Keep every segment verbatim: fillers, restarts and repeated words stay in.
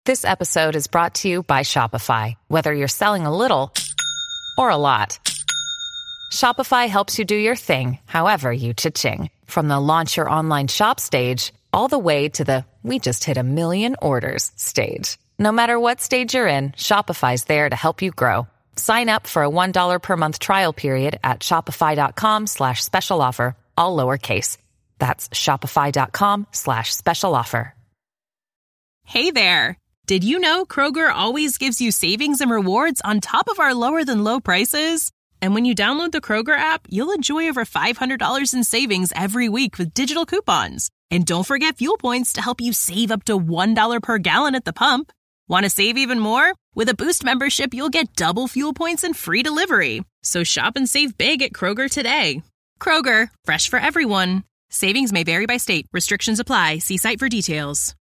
This episode is brought to you by Shopify. Whether you're selling a little or a lot, Shopify helps you do your thing, however you cha-ching. From the launch your online shop stage, all the way to the we just hit a million orders stage. No matter what stage you're in, Shopify's there to help you grow. Sign up for a one dollar per month trial period at shopify.com slash special offer, all lowercase. That's shopify.com slash special offer. Hey there. Did you know Kroger always gives you savings and rewards on top of our lower than low prices? And when you download the Kroger app, you'll enjoy over five hundred dollars in savings every week with digital coupons. And don't forget fuel points to help you save up to one dollar per gallon at the pump. Want to save even more? With a Boost membership, you'll get double fuel points and free delivery. So shop and save big at Kroger today. Kroger, fresh for everyone. Savings may vary by state. Restrictions apply. See site for details.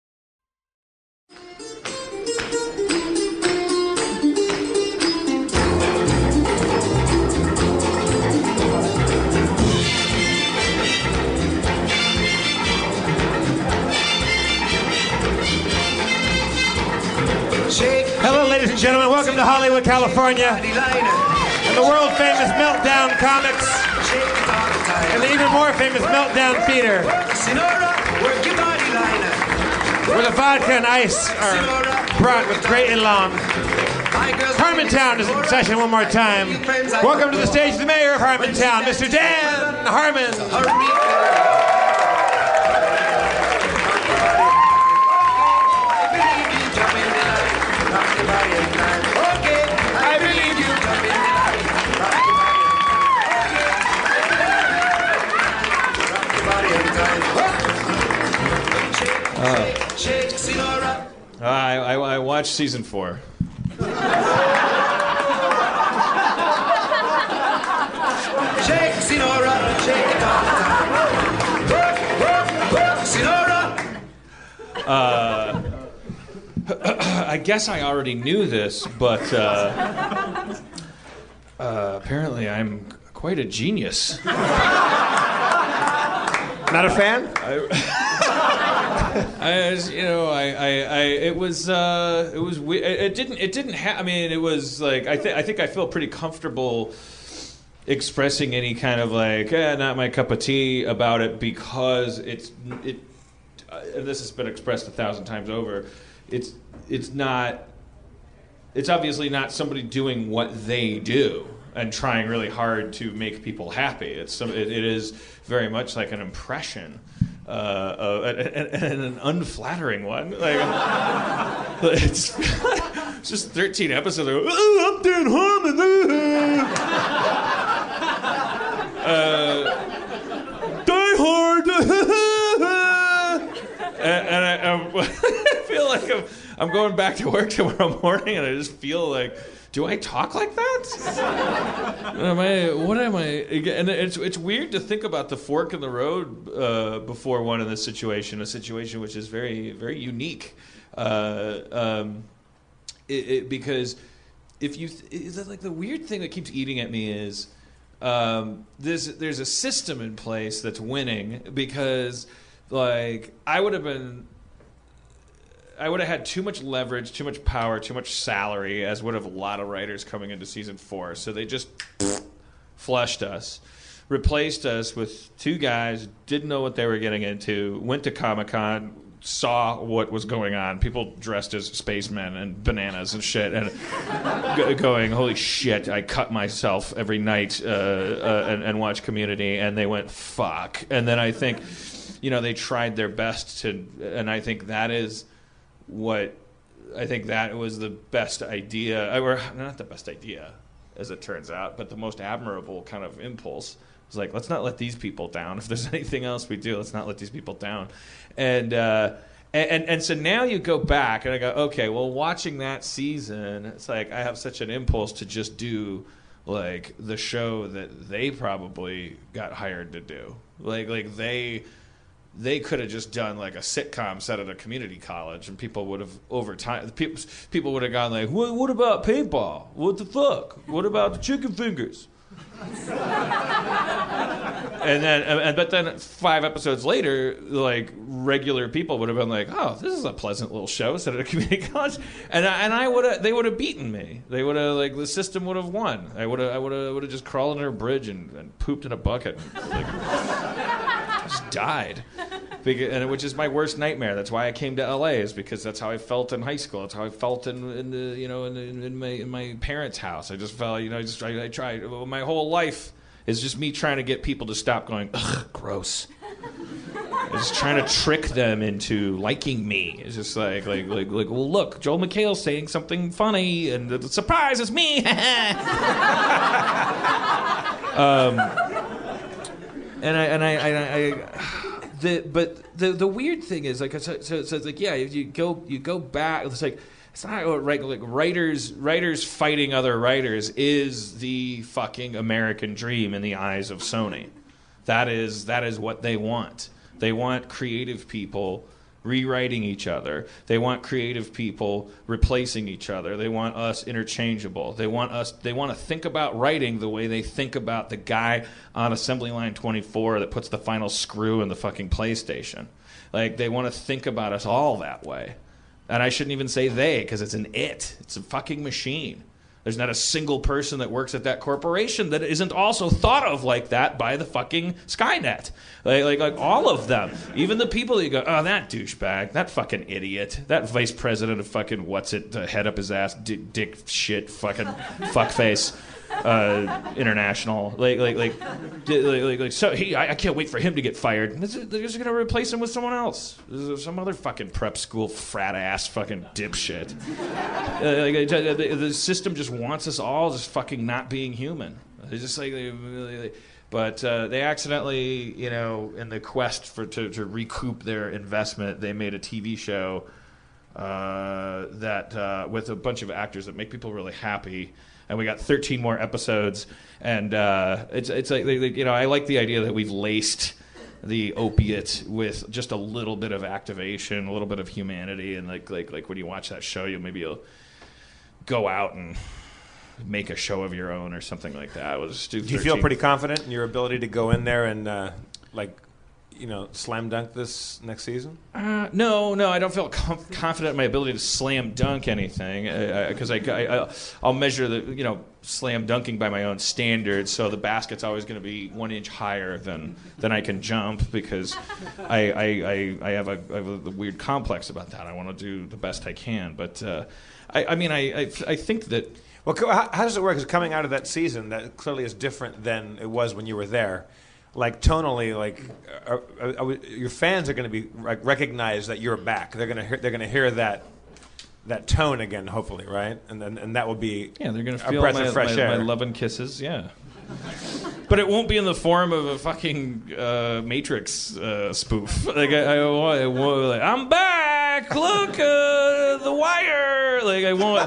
Hello, ladies and gentlemen. Welcome to Hollywood, California, and the world-famous Meltdown Comics, and the even more famous Meltdown Theater, where the vodka and ice are brought with great elan. Harmontown is in session one more time. Welcome to the stage, the mayor of Harmontown, Mister Dan Harmon. Uh, I, I, I watched season four. Shake, Sinora, shake it all the time. Work, work, work, Sinora. Uh, I guess I already knew this, but uh, uh, apparently I'm quite a genius. Not a fan? I, I was, you know, I, I, I it was, uh, it was, it, it didn't, it didn't have. I mean, it was like I think, I think I feel pretty comfortable expressing any kind of like, eh, not my cup of tea about it because it's, it, uh, and this has been expressed a thousand times over. It's, it's not, it's obviously not somebody doing what they do and trying really hard to make people happy. It's some, it, it is very much like an impression. Uh, uh, and, and, and an unflattering one. Like, it's, it's just thirteen episodes. Of, oh, I'm Dan Harmon. uh, Die Hard. and and I, I'm, I feel like I'm, I'm going back to work tomorrow morning, and I just feel like, do I talk like that? am I? What am I? And it's it's weird to think about the fork in the road uh, before one in this situation, a situation which is very very unique, uh, um, it, it, because if you th- like the weird thing that keeps eating at me is um, there's there's a system in place that's winning because like I would have been. I would have had too much leverage, too much power, too much salary, as would have a lot of writers coming into season four. So they just flushed us, replaced us with two guys, didn't know what they were getting into, went to Comic-Con, saw what was going on, people dressed as spacemen and bananas and shit, and g- going, holy shit, I cut myself every night uh, uh, and, and watch Community, and they went, fuck. And then I think, you know, they tried their best to, and I think that is... what I think that was the best idea, or not the best idea, as it turns out, but the most admirable kind of impulse. It's like, let's not let these people down. If there's anything else we do, let's not let these people down. And uh, and, and and so now you go back, and I go, okay, well, watching that season, it's like I have such an impulse to just do like the show that they probably got hired to do. Like like they. They could have just done like a sitcom set at a community college, and people would have over time. People, people would have gone like, "What, what about paintball? What the fuck? What about the chicken fingers?" and then, and, but then five episodes later, like regular people would have been like, "Oh, this is a pleasant little show set at a community college," and I, and I would have, they would have beaten me. They would have, like, the system would have won. I would have, I would have, would have just crawled under a bridge and, and pooped in a bucket, and, like, just died. Because, and which is my worst nightmare. That's why I came to L A, is because that's how I felt in high school. That's how I felt in, in the, you know, in, in my in my parents' house. I just felt, you know, I just I, I tried. My whole life is just me trying to get people to stop going, ugh, gross. I was just trying to trick them into liking me. It's just like, like, like, like, well, look, Joel McHale's saying something funny, and the surprise is me. um, and I and I. And I, I The, but the the weird thing is, like, so, so, so it's like, yeah, if you go you go back, it's like, it's not right, like writers writers fighting other writers is the fucking American dream in the eyes of Sony. That is that is what they want. They want creative people rewriting each other. They want creative people replacing each other. They want us interchangeable. They want us. They want to think about writing the way they think about the guy on assembly line twenty-four that puts the final screw in the fucking PlayStation. Like, they want to think about us all that way. And I shouldn't even say they, because it's an it. It's a fucking machine. There's not a single person that works at that corporation that isn't also thought of like that by the fucking Skynet. Like, like, like all of them. Even the people that you go, oh, that douchebag, that fucking idiot, that vice president of fucking what's it, uh, head up his ass, dick, dick shit, fucking fuckface. Uh, international, like, like, like, like, like, so he, I, I can't wait for him to get fired. They're just gonna replace him with someone else, some other fucking prep school frat ass fucking dipshit. Uh, like, the, the system just wants us all just fucking not being human. It's just like, they, they, but uh, they accidentally, you know, in the quest for to, to recoup their investment, they made a T V show uh, that uh, with a bunch of actors that make people really happy. And we got thirteen more episodes, and uh, it's it's like, you know, I like the idea that we've laced the opiate with just a little bit of activation, a little bit of humanity, and like like like when you watch that show, you maybe you'll go out and make a show of your own or something like that. We'll just do, do you feel pretty confident in your ability to go in there and uh, like, you know, slam dunk this next season? Uh, no, no, I don't feel com- confident in my ability to slam dunk anything, because uh, I, I, I, I'll measure the, you know, slam dunking by my own standards. So the basket's always going to be one inch higher than than I can jump, because I I, I, I, have, a, I have a weird complex about that. I want to do the best I can, but uh, I, I mean, I, I I think that. Well, how, how does it work? Because coming out of that season, that clearly is different than it was when you were there. Like, tonally, like, are, are, are, your fans are going to be like, recognize that you're back. They're going to hear, they're going to hear that that tone again, hopefully, right? And then and that will be yeah, they're going to a feel breath my, of fresh my, air. my love and kisses, yeah. But it won't be in the form of a fucking uh, Matrix uh, spoof. Like I, I, I won't, like, I'm back. Look, uh, The Wire. Like I won't.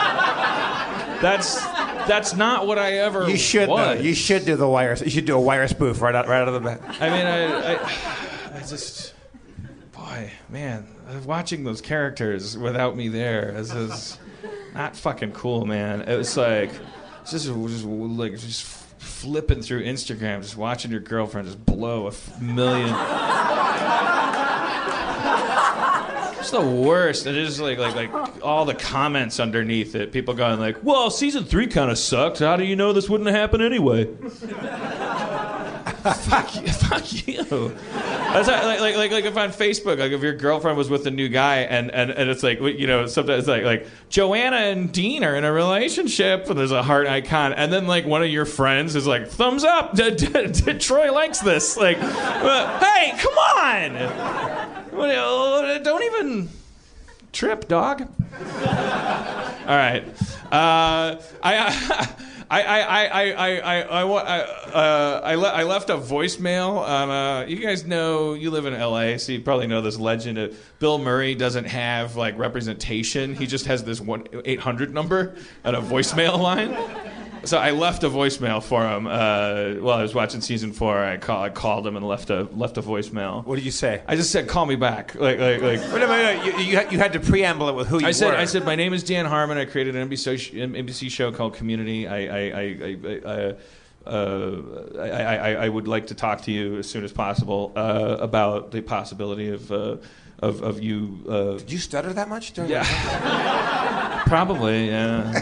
That's that's not what I ever. You should. was. Though. You should do The Wire. You should do a Wire spoof right out right out of the bat. I mean, I, I, I just, boy, man, watching those characters without me there is, is not fucking cool, man. It was like, it's just, just like just flipping through Instagram, just watching your girlfriend just blow a f- million. It's the worst. It is like like like all the comments underneath it. People going like, "Well, season three kind of sucked. How do you know this wouldn't happen anyway?" Fuck you! Fuck you! That's like, like like like if on Facebook, like if your girlfriend was with a new guy, and, and, and it's like, you know, sometimes it's like like Joanna and Dean are in a relationship, and there's a heart icon, and then like one of your friends is like, thumbs up, d- d- d- Troy likes this. Like, uh, hey, come on! Don't even trip, dog. All right. Uh, I. I I I I I I I, uh, I, le- I left a voicemail on. Uh, you guys know, you live in L A, so you probably know this legend of Bill Murray doesn't have like representation. He just has this one eight hundred number and a voicemail line. So I left a voicemail for him uh, while I was watching season four. I, call, I called him and left a left a voicemail. What did you say? I just said, "Call me back." Like like like. Wait a minute, you, you, you had to preamble it with who you I said, were. I said, "My name is Dan Harmon. I created an N B C, N B C show called Community. I I I I, I, uh, I, I, I would like to talk to you as soon as possible uh, about the possibility of uh, of, of you. Uh, Did you stutter that much during yeah, that? Probably. Yeah.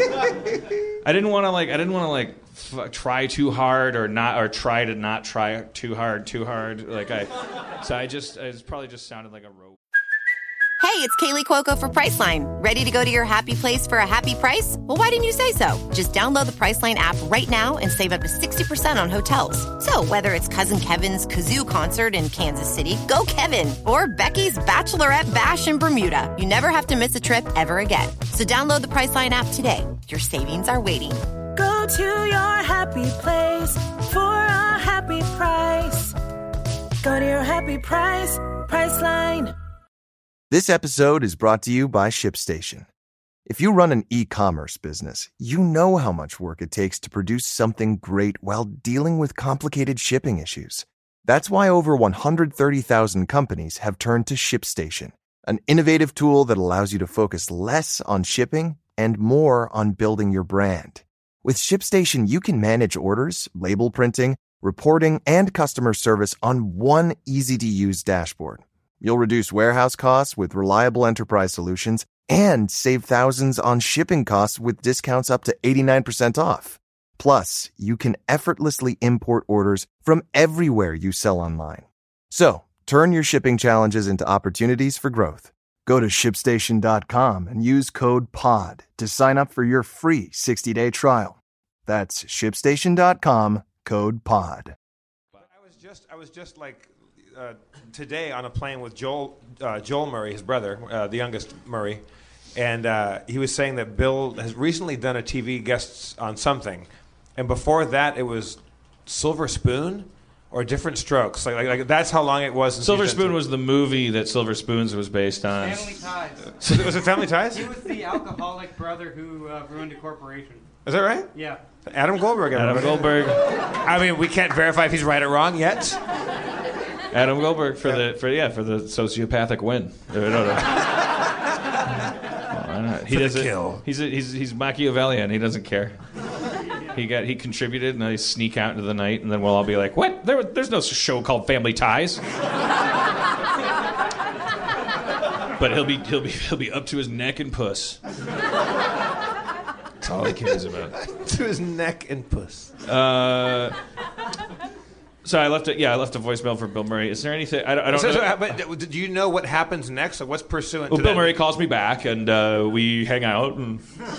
I didn't want to like. I didn't want to like f- try too hard or not, or try to not try too hard, too hard. Like I, so I just. It probably just sounded like a rope. Hey, it's Kaylee Cuoco for Priceline. Ready to go to your happy place for a happy price? Well, why didn't you say so? Just download the Priceline app right now and save up to sixty percent on hotels. So whether it's Cousin Kevin's Kazoo Concert in Kansas City, go Kevin, or Becky's Bachelorette Bash in Bermuda, you never have to miss a trip ever again. So download the Priceline app today. Your savings are waiting. Go to your happy place for a happy price. Go to your happy price, Priceline. This episode is brought to you by ShipStation. If you run an e-commerce business, you know how much work it takes to produce something great while dealing with complicated shipping issues. That's why over one hundred thirty thousand companies have turned to ShipStation, an innovative tool that allows you to focus less on shipping and more on building your brand. With ShipStation, you can manage orders, label printing, reporting, and customer service on one easy-to-use dashboard. You'll reduce warehouse costs with reliable enterprise solutions and save thousands on shipping costs with discounts up to eighty-nine percent off. Plus, you can effortlessly import orders from everywhere you sell online. So, turn your shipping challenges into opportunities for growth. Go to ship station dot com and use code POD to sign up for your free sixty-day trial. That's ship station dot com, code POD. I was just, I was just like... Uh, today on a plane with Joel uh, Joel Murray, his brother, uh, the youngest Murray, and uh, he was saying that Bill has recently done a T V guest on something, and before that it was Silver Spoon or Different Strokes. Like, like, like that's how long it was. Silver Spoon was the movie that Silver Spoons was based on. Family Ties. Was it, was it Family Ties? He was the alcoholic brother who uh, ruined a corporation. Is that right? Yeah. Adam Goldberg. Adam Goldberg. I mean, we can't verify if he's right or wrong yet. Adam Goldberg for yeah. the for yeah for the sociopathic win. No, no, no. Well, he doesn't kill. He's a, he's he's Machiavellian. He doesn't care. He got he contributed, and then he sneak out into the night, and then we'll all be like, "What? There, there's no show called Family Ties." But he'll be he'll be he'll be up to his neck in puss. That's all he cares about. To his neck and puss. Uh. So I left it. Yeah, I left a voicemail for Bill Murray. Is there anything? I don't, I don't so, know. So, but do you know what happens next? Like, what's pursuant? Well, to Bill that? Murray calls me back, and uh, we hang out. And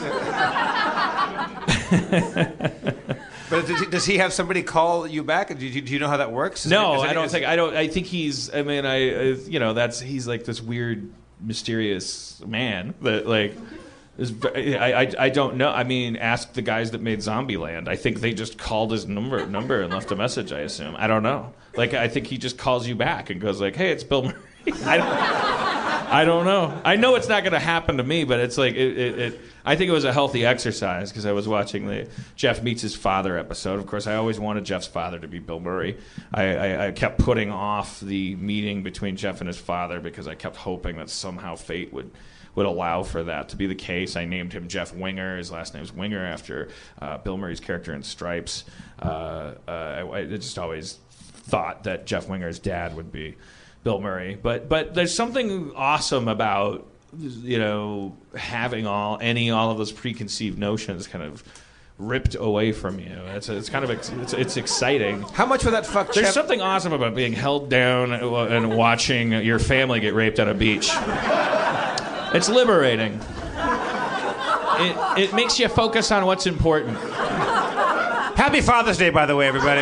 But does he, does he have somebody call you back? Do you, do you know how that works? Is no, it, is it, I don't is, think. I don't. I think he's. I mean, I. I you know, that's he's like this weird, mysterious man that like. Is, I, I I don't know. I mean, ask the guys that made Zombieland. I think they just called his number number and left a message. I assume. I don't know. Like I think he just calls you back and goes like, "Hey, it's Bill Murray." I don't. I don't know. I know it's not going to happen to me, but it's like it. it, it I think it was a healthy exercise because I was watching the Jeff Meets His Father episode. Of course, I always wanted Jeff's father to be Bill Murray. I, I, I kept putting off the meeting between Jeff and his father because I kept hoping that somehow fate would. would allow for that to be the case. I named him Jeff Winger. His last name is Winger after uh, Bill Murray's character in Stripes. Uh, uh, I, I just always thought that Jeff Winger's dad would be Bill Murray. But but there's something awesome about you know having all any all of those preconceived notions kind of ripped away from you. It's it's kind of it's, it's exciting. How much would that fuck? There's Chef- something awesome about being held down and watching your family get raped on a beach. It's liberating. It it makes you focus on what's important. Happy Father's Day, by the way, everybody.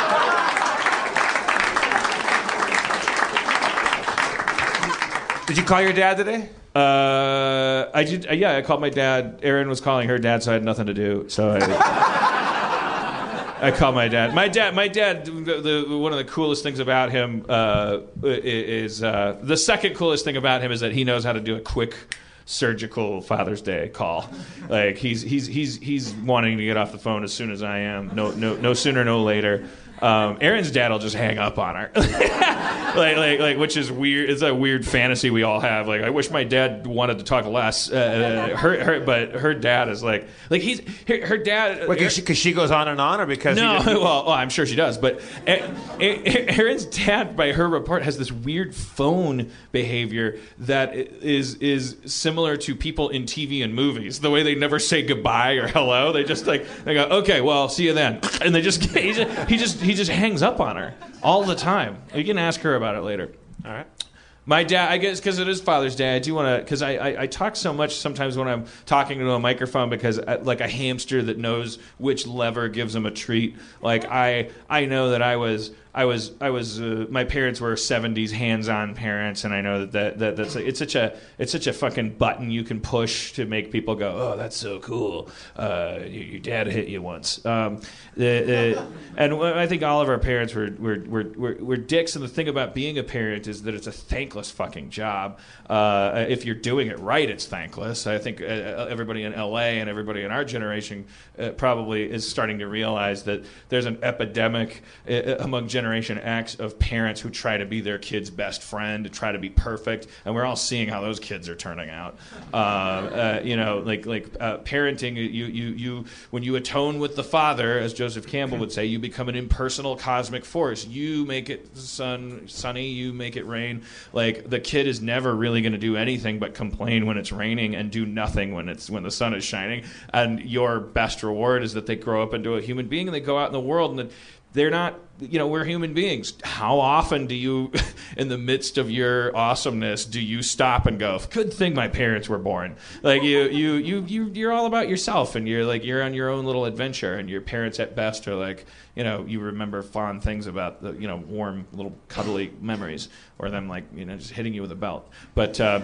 Did you call your dad today? Uh, I did. Uh, yeah, I called my dad. Erin was calling her dad, so I had nothing to do. So I, I called my dad. My dad. My dad. The, the, one of the coolest things about him uh, is uh, the second coolest thing about him is that he knows how to do a quick surgical Father's Day call. Like he's he's he's he's wanting to get off the phone as soon as I am. No no no sooner, no later. Um, Erin's dad will just hang up on her, like, like, like, which is weird. It's a weird fantasy we all have. Like, I wish my dad wanted to talk less. Uh, her, her, but her dad is like, like he's her, her dad. Because she, she goes on and on, or because no, he didn't... well, oh, I'm sure she does. But Erin's dad, by her report, has this weird phone behavior that is is similar to people in T V and movies. The way they never say goodbye or hello, they just like they go, okay, well, see you then, and they just he just he just, he just hangs up on her all the time. You can ask her about it later. All right. My dad, I guess, because it is Father's Day, I do want to, because I, I, I talk so much sometimes when I'm talking to a microphone, because I, like a hamster that knows which lever gives him a treat. Like I, I know that I was, I was, I was. Uh, my parents were seventies hands-on parents, and I know that, that, that that's it's such a, it's such a fucking button you can push to make people go, oh, that's so cool. Uh, your, your dad hit you once. Um, the, uh, and I think all of our parents were were, were were were dicks. And the thing about being a parent is that it's a thankless fucking job. Uh, if you're doing it right, it's thankless. I think uh, everybody in L A and everybody in our generation uh, probably is starting to realize that there's an epidemic uh, among Generation X of parents who try to be their kid's best friend, to try to be perfect, and we're all seeing how those kids are turning out. Uh, uh, you know, like like uh, parenting. You you you when you atone with the Father, as Joseph Campbell would say, you become an impersonal cosmic force. You make it sun sunny. You make it rain. Like the kid is never really going to do anything but complain when it's raining and do nothing when it's when the sun is shining. And your best reward is that they grow up into a human being and they go out in the world and they're not, you know, we're human beings. How often do you, in the midst of your awesomeness, do you stop and go, good thing my parents were born? Like you, you, you, you, you're all about yourself, and you're like, you're on your own little adventure, and your parents at best are like, you know, you remember fond things about the, you know, warm little cuddly memories, or them like, you know, just hitting you with a belt. But uh,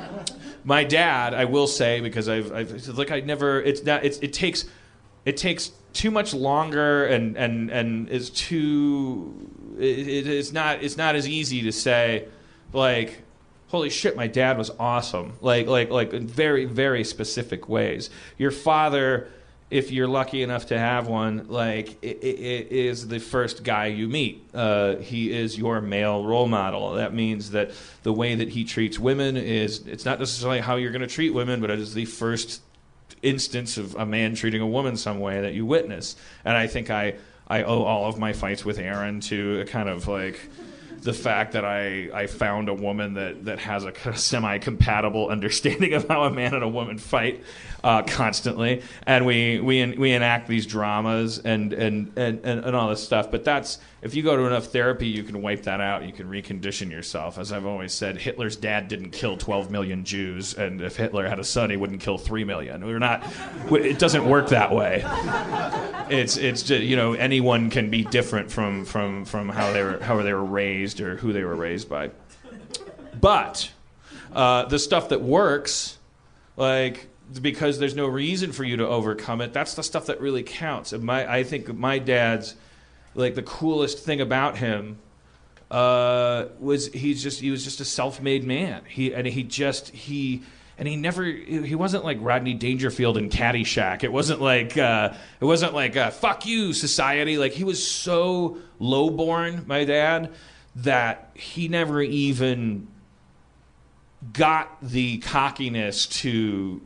my dad, I will say, because I've, I've like, I never, it's not, it's, it takes, it takes too much longer, and and and is too it, it's not it's not as easy to say, like, holy shit, my dad was awesome, like like like in very very specific ways. Your father, if you're lucky enough to have one, like it, it, it is the first guy you meet. Uh, he is your male role model. That means that the way that he treats women is, it's not necessarily how you're going to treat women, but it is the first instance of a man treating a woman some way that you witness. And I think I, I owe all of my fights with Erin to a kind of like the fact that I, I found a woman that, that has a kind of semi-compatible understanding of how a man and a woman fight uh, constantly. And we we we enact these dramas and, and, and, and, and all this stuff. But that's, if you go to enough therapy, you can wipe that out. You can recondition yourself. As I've always said, Hitler's dad didn't kill twelve million Jews, and if Hitler had a son, he wouldn't kill three million. We're not. It doesn't work that way. It's it's just, you know, anyone can be different from from from how they were how they were raised or who they were raised by. But uh, the stuff that works, like, because there's no reason for you to overcome it, that's the stuff that really counts. And my I think my dad's, like, the coolest thing about him uh, was he's just he was just a self-made man. He and he just he and he never he wasn't like Rodney Dangerfield in Caddyshack. It wasn't like uh, it wasn't like uh, fuck you society. Like, he was so lowborn, my dad, that he never even got the cockiness to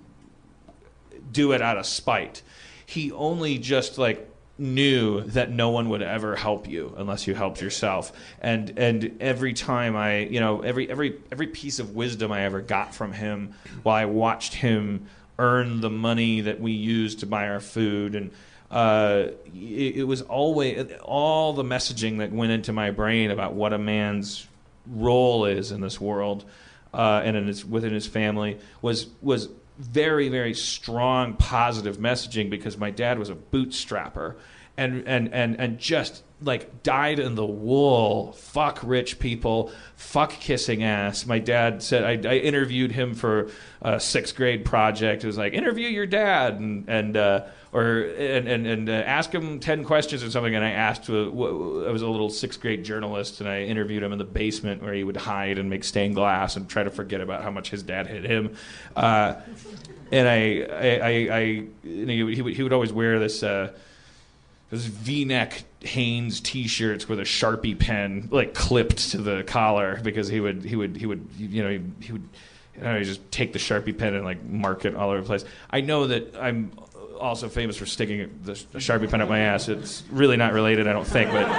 do it out of spite. He only just like knew that no one would ever help you unless you helped yourself. And and every time I, you know, every every every piece of wisdom I ever got from him while I watched him earn the money that we used to buy our food, and uh, it, it was always all the messaging that went into my brain about what a man's role is in this world uh, and in his, within his family was was very, very strong positive messaging, because my dad was a bootstrapper and and and and just like dyed in the wool, fuck rich people, fuck kissing ass. My dad said, I, I interviewed him for a sixth grade project. It was like, interview your dad and and uh, or and and, and uh, ask him ten questions or something. And I asked, uh, I was a little sixth grade journalist, and I interviewed him in the basement where he would hide and make stained glass and try to forget about how much his dad hit him. Uh, and I, I, I, I you know, he would he would always wear this. Uh, those V-neck Hanes T-shirts with a Sharpie pen like clipped to the collar because he would he would he would you know he, he would you know, just take the Sharpie pen and like mark it all over the place. I know that I'm also famous for sticking the, the Sharpie pen up my ass. It's really not related, I don't think, but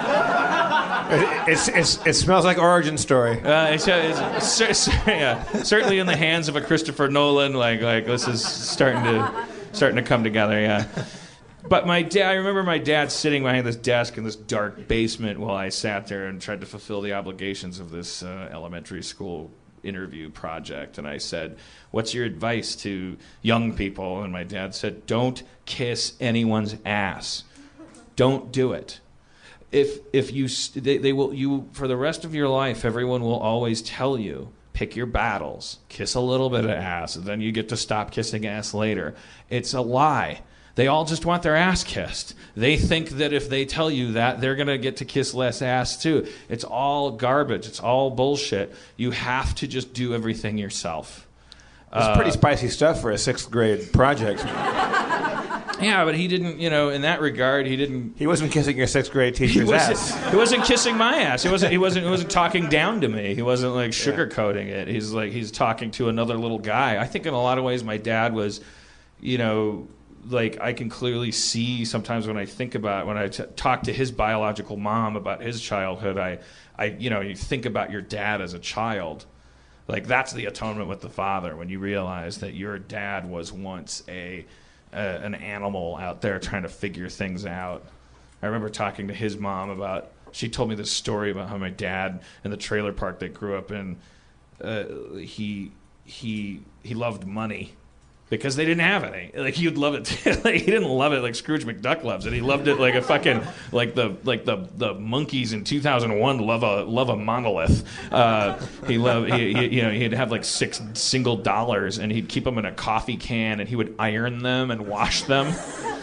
it, it's, it's, it smells like Origin Story. Uh, it's, it's, it's, yeah, certainly in the hands of a Christopher Nolan. Like like this is starting to starting to come together. Yeah. But my dad, I remember my dad sitting behind this desk in this dark basement while I sat there and tried to fulfill the obligations of this uh, elementary school interview project. And I said, what's your advice to young people? And my dad said, don't kiss anyone's ass. Don't do it. If if you they, they will you for the rest of your life, everyone will always tell you, pick your battles, kiss a little bit of ass, and then you get to stop kissing ass later. It's a lie. They all just want their ass kissed. They think that if they tell you that, they're going to get to kiss less ass too. It's all garbage. It's all bullshit. You have to just do everything yourself. It's uh, pretty spicy stuff for a sixth grade project. Yeah, but he didn't, you know, in that regard, he didn't... He wasn't kissing your sixth grade teacher's he ass. He wasn't kissing my ass. He wasn't, he wasn't, he wasn't talking down to me. He wasn't, like, sugarcoating it. He's, like, he's talking to another little guy. I think in a lot of ways my dad was, you know... Like, I can clearly see sometimes when I think about, when I t- talk to his biological mom about his childhood, I, I, you know, you think about your dad as a child. Like, that's the atonement with the father, when you realize that your dad was once a, a an animal out there trying to figure things out. I remember talking to his mom about, she told me this story about how my dad, in the trailer park they grew up in, uh, he, he, he loved money. Because they didn't have any. Like, he would love it. Like, he didn't love it like Scrooge McDuck loves it. He loved it like a fucking, like the like the the monkeys in two thousand one love a love a monolith. Uh, he loved, he, he, you know, he'd have like six single dollars, and he'd keep them in a coffee can, and he would iron them and wash them,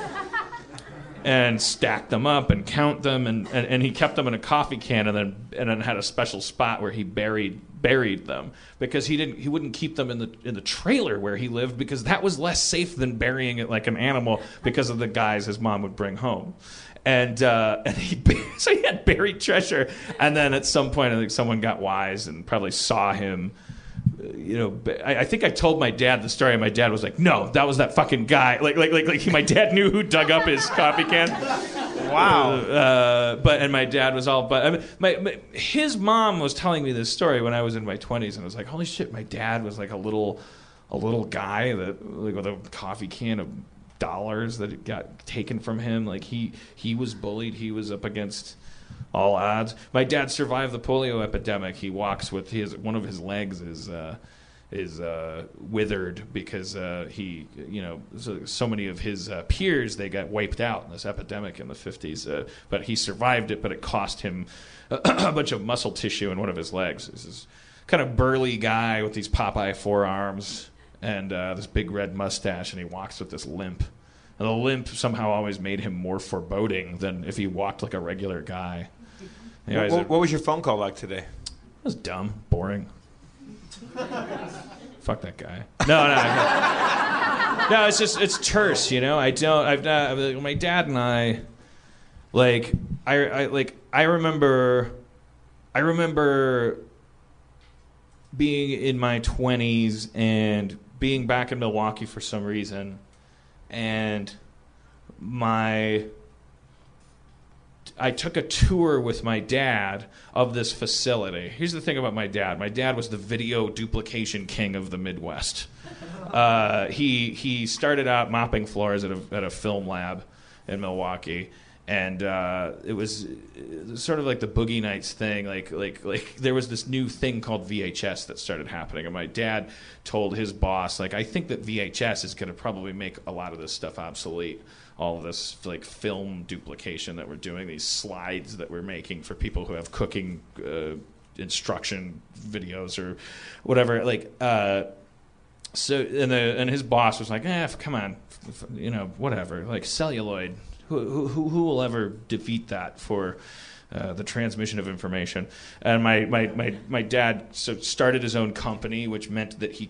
and stack them up and count them, and, and, and he kept them in a coffee can, and then and then had a special spot where he buried. buried them because he didn't he wouldn't keep them in the in the trailer where he lived because that was less safe than burying it like an animal because of the guys his mom would bring home. And uh, and he so he had buried treasure, and then at some point I think someone got wise and probably saw him. You know, I, I think I told my dad the story, and my dad was like, "No, that was that fucking guy." Like, like, like, like he, my dad knew who dug up his coffee can. Wow. Uh, but and my dad was all, but I mean, my, my his mom was telling me this story when I was in my twenties, and I was like, "Holy shit!" My dad was like a little, a little guy that like with a coffee can of dollars that got taken from him. Like he he was bullied. He was up against all odds. My dad survived the polio epidemic. He walks with his one of his legs is uh, is uh, withered because uh, he, you know, so, so many of his uh, peers, they got wiped out in this epidemic in the fifties. Uh, but he survived it, but it cost him a, a bunch of muscle tissue in one of his legs. This is kind of burly guy with these Popeye forearms and uh, this big red mustache, and he walks with this limp. And the limp somehow always made him more foreboding than if he walked like a regular guy. Anyways, what, what was your phone call like today? It was dumb, boring. Fuck that guy. No, no, no. No, it's just it's terse, you know. I don't. I've not. My dad and I, like, I, I like. I remember. I remember being in my twenties and being back in Milwaukee for some reason, and my. I took a tour with my dad of this facility. Here's the thing about my dad. My dad was the video duplication king of the Midwest. Uh, he he started out mopping floors at a at a film lab in Milwaukee, and uh, it was sort of like the Boogie Nights thing. Like like like there was this new thing called V H S that started happening, and my dad told his boss, like, I think that V H S is going to probably make a lot of this stuff obsolete. All of this like film duplication that we're doing, these slides that we're making for people who have cooking uh, instruction videos or whatever. Like, uh, so and the and his boss was like, "Eh, come on, you know, whatever. Like celluloid. Who who who will ever defeat that for?" Uh, the transmission of information. And my, my, my, my dad so started his own company, which meant that he took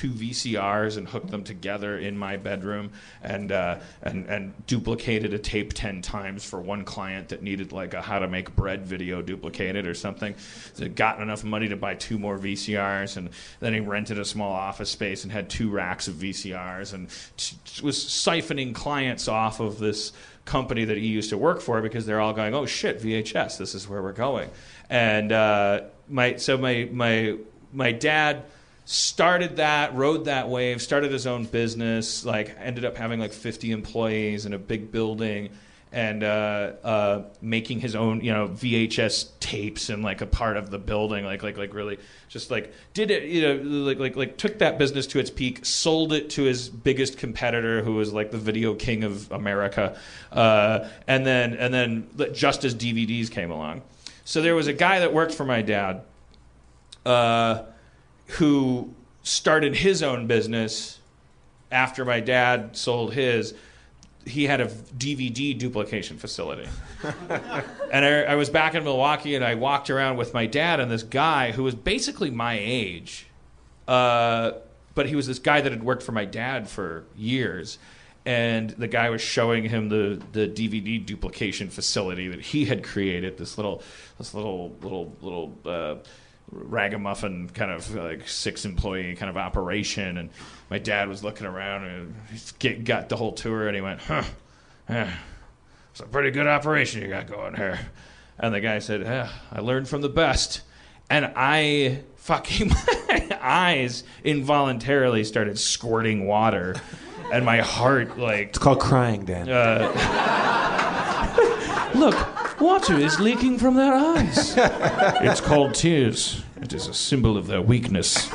two V C Rs and hooked them together in my bedroom and uh, and and duplicated a tape ten times for one client that needed like a how to make bread video duplicated or something. So got enough money to buy two more V C Rs, and then he rented a small office space and had two racks of V C Rs and t- was siphoning clients off of this company that he used to work for because they're all going, oh shit, V H S, this is where we're going. And uh, my so my my my dad started that, rode that wave, started his own business, like ended up having like fifty employees in a big building, and uh, uh, making his own, you know, V H S tapes and like a part of the building, like like like really just like did it, you know, like like like took that business to its peak, sold it to his biggest competitor, who was like the video king of America, uh, and then and then just as D V Ds came along. So there was a guy that worked for my dad, uh, who started his own business after my dad sold his. He had a D V D duplication facility. And I, I was back in Milwaukee, and I walked around with my dad and this guy who was basically my age. Uh, but he was this guy that had worked for my dad for years. And the guy was showing him the, the D V D duplication facility that he had created, this little this little little little uh, ragamuffin kind of like six employee kind of operation. And my dad was looking around and he got the whole tour, and he went, huh, yeah, it's a pretty good operation you got going here. And the guy said, yeah, I learned from the best. And I fucking, my eyes involuntarily started squirting water, and my heart like... It's called crying, Dan. Uh, look, water is leaking from their eyes. It's called tears. It is a symbol of their weakness.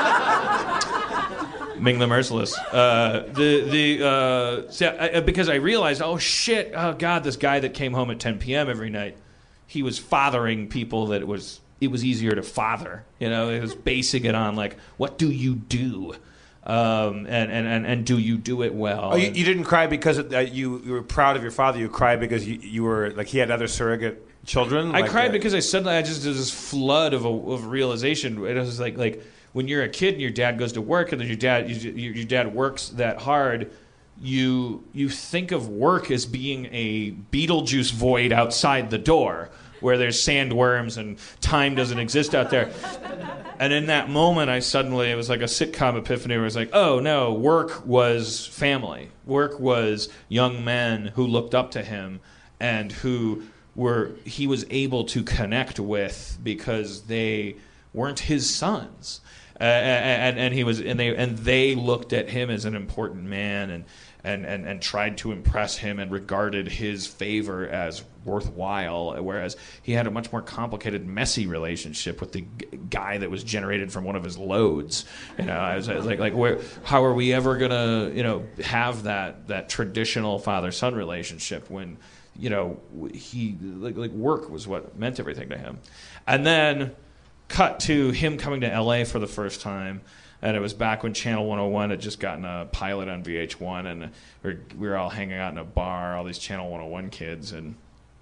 Ming the Merciless. Uh, the the uh, so I, because I realized, oh shit, oh god, this guy that came home at ten p.m. every night, he was fathering people that it was it was easier to father. You know, it was basing it on like, what do you do, um, and, and, and, and do you do it well? Oh, you, you didn't cry because uh, you, you were proud of your father. You cried because you, you were like he had other surrogate children. I like, cried uh, because I suddenly I just did this flood of a, of realization. It was like like. When you're a kid and your dad goes to work, and then your dad you, your dad works that hard, you you think of work as being a Beetlejuice void outside the door, where there's sandworms and time doesn't exist out there. And in that moment, I suddenly, it was like a sitcom epiphany where I was like, oh no, work was family. Work was young men who looked up to him and who were he was able to connect with because they weren't his sons. Uh, and and he was and they and they looked at him as an important man and, and, and, and tried to impress him and regarded his favor as worthwhile, whereas he had a much more complicated, messy relationship with the g- guy that was generated from one of his loads. You know, I was, I was like, like, where, how are we ever gonna, you know, have that that traditional father-son relationship when, you know, he like, like work was what meant everything to him, and then. Cut to him coming to L A for the first time, and it was back when Channel one oh one had just gotten a pilot on V H one, and we were all hanging out in a bar, all these Channel one oh one kids, and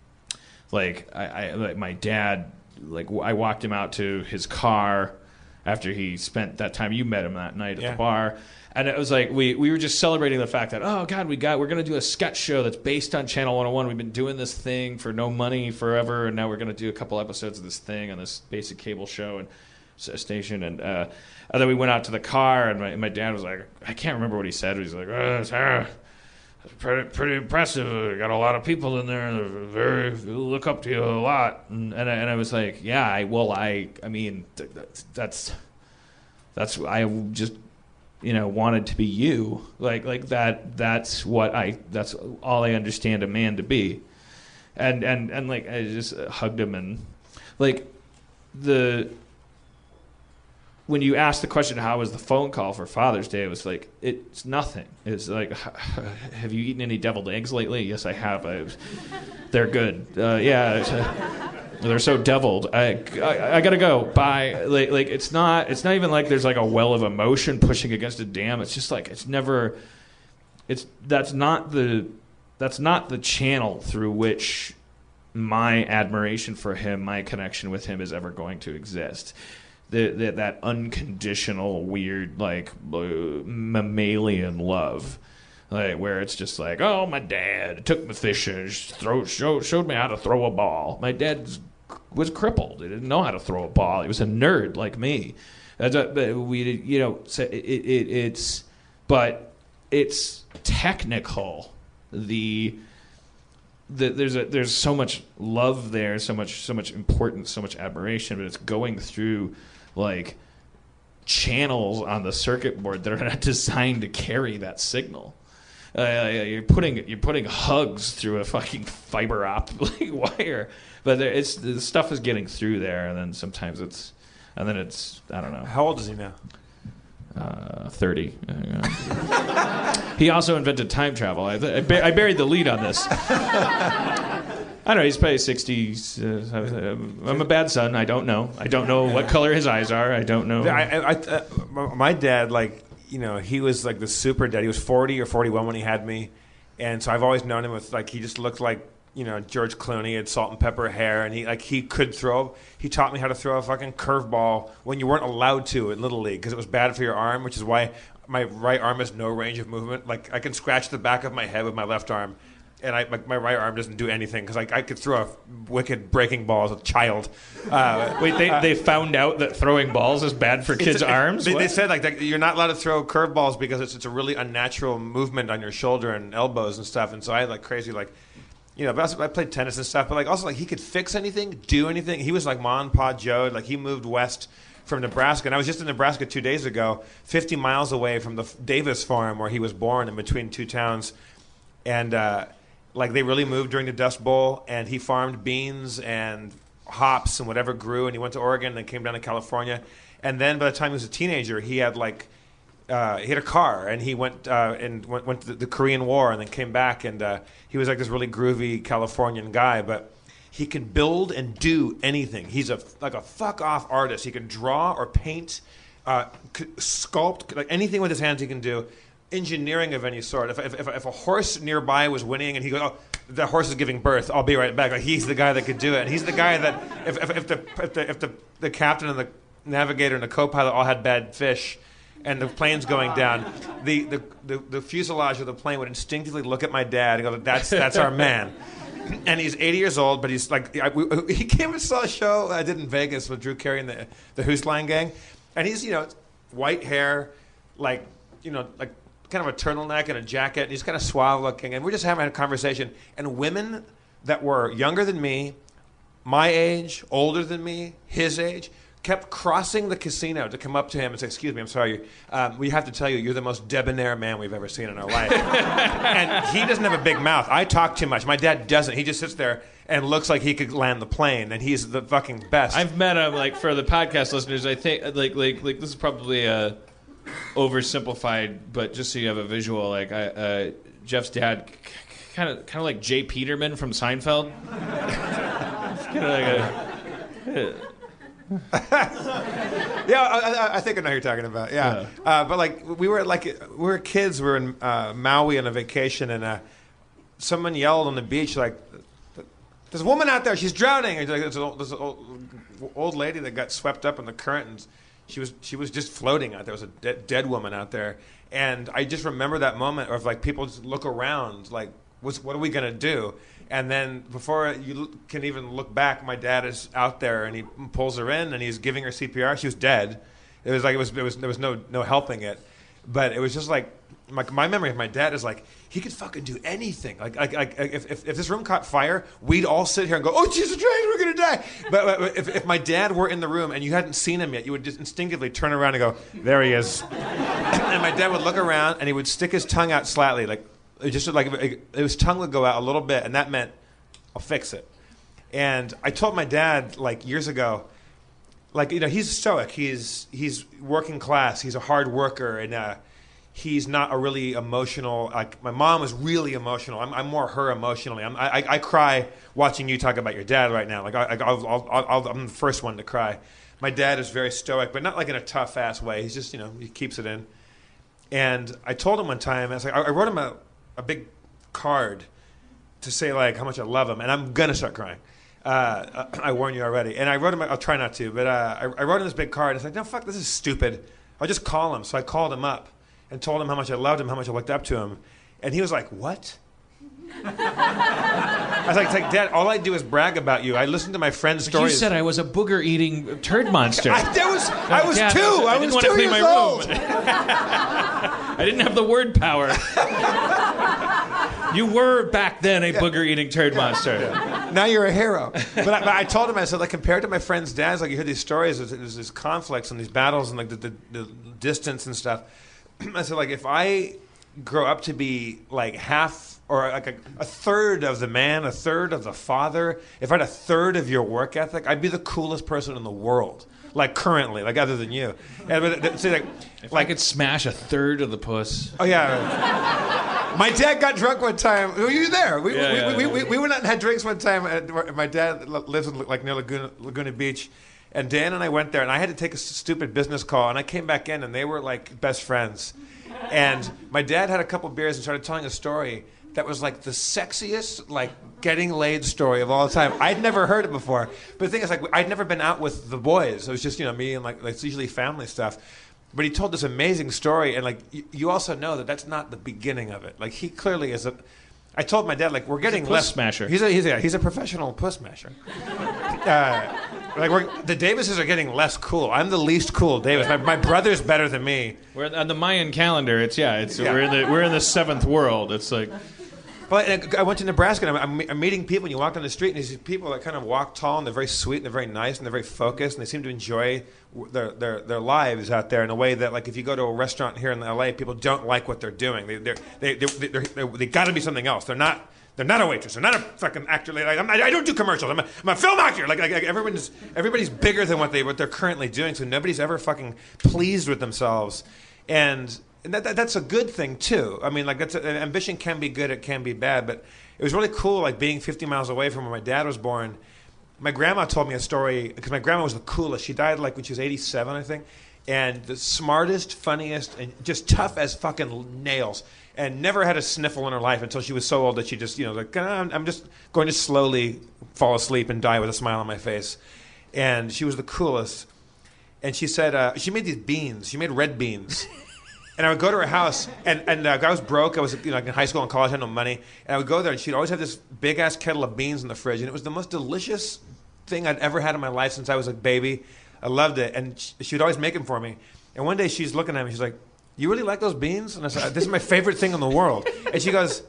like I, I like my dad, like I walked him out to his car after he spent that time. You met him that night at yeah. the bar. And it was like we, we were just celebrating the fact that, oh, God, we got, we're going to do a sketch show that's based on Channel one oh one. We've been doing this thing for no money forever, and now we're going to do a couple episodes of this thing on this basic cable show and station. And, uh, and then we went out to the car, and my, my dad was like, I can't remember what he said. He was like, oh, it's, uh, it's pretty, pretty impressive. We got a lot of people in there. They're very look up to you a lot. And, and, I, and I was like, yeah, I, well, I, I mean, th- that's, that's, I just... you know, wanted to be you, like like that. That's what I. That's all I understand a man to be, and and and like I just hugged him and like the when you asked the question, how was the phone call for Father's Day? It was like it's nothing. It's like, have you eaten any deviled eggs lately? Yes, I have. I, they're good. Uh, yeah. It's, uh, They're so deviled. I, I I gotta go. Bye. Like like it's not it's not even like there's like a well of emotion pushing against a dam. It's just like it's never. It's that's not the that's not the channel through which my admiration for him, my connection with him, is ever going to exist. the, the, that unconditional, weird, like uh, mammalian love. Like, where it's just like, oh, my dad took me fishing, throw, show, showed me how to throw a ball. My dad was crippled. He didn't know how to throw a ball. He was a nerd like me. That's a, we, you know, so it, it, it's, but it's technical. The, the there's a, there's so much love there, so much so much importance, so much admiration, but it's going through like channels on the circuit board that are not designed to carry that signal. Uh, you're putting you're putting hugs through a fucking fiber optic wire, but there, it's the stuff is getting through there, and then sometimes it's, and then it's I don't know. How old is he now? Uh, thirty. He also invented time travel. I, I, bur- I buried the lead on this. I don't know. He's probably sixty. Uh, I'm a bad son. I don't know. I don't know what color his eyes are. I don't know. I, I, I, uh, my dad, like. You know, he was like the super dad. He was forty or forty-one when he had me. And so I've always known him with, like, he just looked like, you know, George Clooney. He had salt and pepper hair. And he, like, he could throw. He taught me how to throw a fucking curveball when you weren't allowed to in Little League because it was bad for your arm, which is why my right arm has no range of movement. Like, I can scratch the back of my head with my left arm. And I, my, my right arm doesn't do anything because I, I could throw a wicked breaking ball as a child. Uh, Wait, they, uh, they found out that throwing balls is bad for kids' a, arms? They, they said like that you're not allowed to throw curveballs because it's, it's a really unnatural movement on your shoulder and elbows and stuff. And so I had like crazy like, you know, but also, I played tennis and stuff. But like also like he could fix anything, do anything. He was like Ma and Pa Joe. Like he moved west from Nebraska, and I was just in Nebraska two days ago, fifty miles away from the Davis farm where he was born, in between two towns, and. Uh, Like, they really moved during the Dust Bowl, and he farmed beans and hops and whatever grew, and he went to Oregon and then came down to California. And then by the time he was a teenager, he had, like, uh, he had a car, and he went uh, and went, went to the, the Korean War and then came back, and uh, he was, like, this really groovy Californian guy. But he can build and do anything. He's, a like, a fuck-off artist. He can draw or paint, uh, sculpt, like, anything with his hands he can do. Engineering of any sort. If, if, if a horse nearby was winning and he goes, oh, the horse is giving birth, I'll be right back. Like, he's the guy that could do it. And he's the guy that, if, if, if, the, if, the, if the, the captain and the navigator and the co-pilot all had bad fish and the plane's going down, the, the, the, the fuselage of the plane would instinctively look at my dad and go, that's, that's our man. And he's eighty years old, but he's like, I, we, he came and saw a show I did in Vegas with Drew Carey and the, the Hoosline Gang. And he's, you know, white hair, like, you know, like, kind of a turtleneck and a jacket, and he's kind of suave looking, and we're just having a conversation. And women that were younger than me, my age, older than me, his age, kept crossing the casino to come up to him and say, excuse me, I'm sorry, um, we have to tell you, you're the most debonair man we've ever seen in our life. And he doesn't have a big mouth. I talk too much. My dad doesn't. He just sits there and looks like he could land the plane, and he's the fucking best. I've met him, like, for the podcast listeners, I think, like, like, like this is probably a oversimplified, but just so you have a visual, like I, uh, Jeff's dad, kind of, kind of like Jay Peterman from Seinfeld. Kind of like a. yeah, I, I think I know who you're talking about. Yeah, yeah. Uh, but like we were like we were kids. We were in uh, Maui on a vacation, and uh, someone yelled on the beach like, "There's a woman out there. She's drowning!" And like, there's an old, there's an old, old lady that got swept up in the current. And She was she was just floating out there. There was a de- dead woman out there, and I just remember that moment of like people just look around, like, what's what are we gonna do? And then before you can even look back, my dad is out there and he pulls her in and he's giving her C P R. She was dead. It was like it was, it was there was no no helping it, but it was just like my my memory of my dad is like he could fucking do anything. Like like, like if, if if this room caught fire, we'd all sit here and go, oh Jesus Christ, we're gonna die. But, but if if my dad were in the room and you hadn't seen him yet, you would just instinctively turn around and go, there he is. And my dad would look around and he would stick his tongue out slightly, like it just like his tongue would go out a little bit, and that meant I'll fix it. And I told my dad like years ago, like, you know, he's stoic. He's he's working class. He's a hard worker, and uh, he's not a really emotional. Like my mom was really emotional. I'm, I'm more her emotionally. I'm, I I cry watching you talk about your dad right now. Like I, I'll, I'll, I'll, I'm the first one to cry. My dad is very stoic, but not like in a tough ass way. He's just, you know, he keeps it in. And I told him one time, I was like, I wrote him a, a big card to say like how much I love him, and I'm gonna start crying. Uh, I warn you already. And I wrote him, I'll try not to, but uh, I, I wrote him this big card. It's like, no, fuck, this is stupid. I'll just call him. So I called him up and told him how much I loved him, how much I looked up to him. And he was like, what? I was like, it's like, Dad, all I do is brag about you. I listen to my friends' But stories. you said I was a booger-eating turd monster. I, there was, I was yeah, two. I, I was didn't want to two clean years my old. room. I didn't have the word power. You were back then a booger-eating turd monster. Yeah. Now you're a hero. But I, but I told him, I said, like, compared to my friends' dads, like, you hear these stories, there's, there's these conflicts and these battles and, like, the, the, the distance and stuff. I said, like, if I grow up to be, like, half or, like, a, a third of the man, a third of the father, if I had a third of your work ethic, I'd be the coolest person in the world. Like, currently, like, other than you. And, but, see, like, if like, I could smash a third of the puss. Oh, yeah. My dad got drunk one time. Were you there? We, yeah, we, yeah, we, yeah. we, we went out and had drinks one time. At, my dad lives in, like, near Laguna, Laguna Beach. And Dan and I went there, and I had to take a stupid business call. And I came back in, and they were, like, best friends. And my dad had a couple beers and started telling a story that was, like, the sexiest, like, getting laid story of all time. I'd never heard it before. But the thing is, like, I'd never been out with the boys. It was just, you know, me and, like, like it's usually family stuff. But he told this amazing story, and, like, y- you also know that that's not the beginning of it. Like, he clearly is a... I told my dad, like, we're getting he's a puss less... smasher. He's a, he's a, he's a professional puss smasher. uh, like, we're, the Davises are getting less cool. I'm the least cool Davis. My, my brother's better than me. We're on the Mayan calendar. It's, yeah, it's Yeah. we're in the we're in the seventh world. It's like... But I went to Nebraska, and I'm, I'm meeting people, and you walk down the street, and these people that kind of walk tall, and they're very sweet, and they're very nice, and they're very focused, and they seem to enjoy their their, their lives out there in a way that, like, if you go to a restaurant here in L A, people don't like what they're doing. They they're, they they they they're, they're, they got to be something else. They're not they're not a waitress. They're not a fucking actor. Like, I'm, I don't do commercials. I'm a, I'm a film actor. Like, like, like everyone's everybody's bigger than what they what they're currently doing. So nobody's ever fucking pleased with themselves, and. And that, that, that's a good thing too. I mean, like, that's a, ambition can be good, it can be bad, but it was really cool, like, being fifty miles away from where my dad was born. My grandma told me a story, because my grandma was the coolest. She died, like, when she was eighty-seven, I think, and the smartest, funniest, and just tough as fucking nails, and never had a sniffle in her life until she was so old that she just, you know, like, I'm, I'm just going to slowly fall asleep and die with a smile on my face. And she was the coolest. And she said, uh, she made these beans. She made red beans. And I would go to her house, and, and uh, I was broke. I was, you know, like in high school and college, I had no money. And I would go there, and she'd always have this big-ass kettle of beans in the fridge. And it was the most delicious thing I'd ever had in my life since I was a baby. I loved it. And she, she would always make them for me. And one day she's looking at me. She's like, you really like those beans? And I said, this is my favorite thing in the world. And she goes,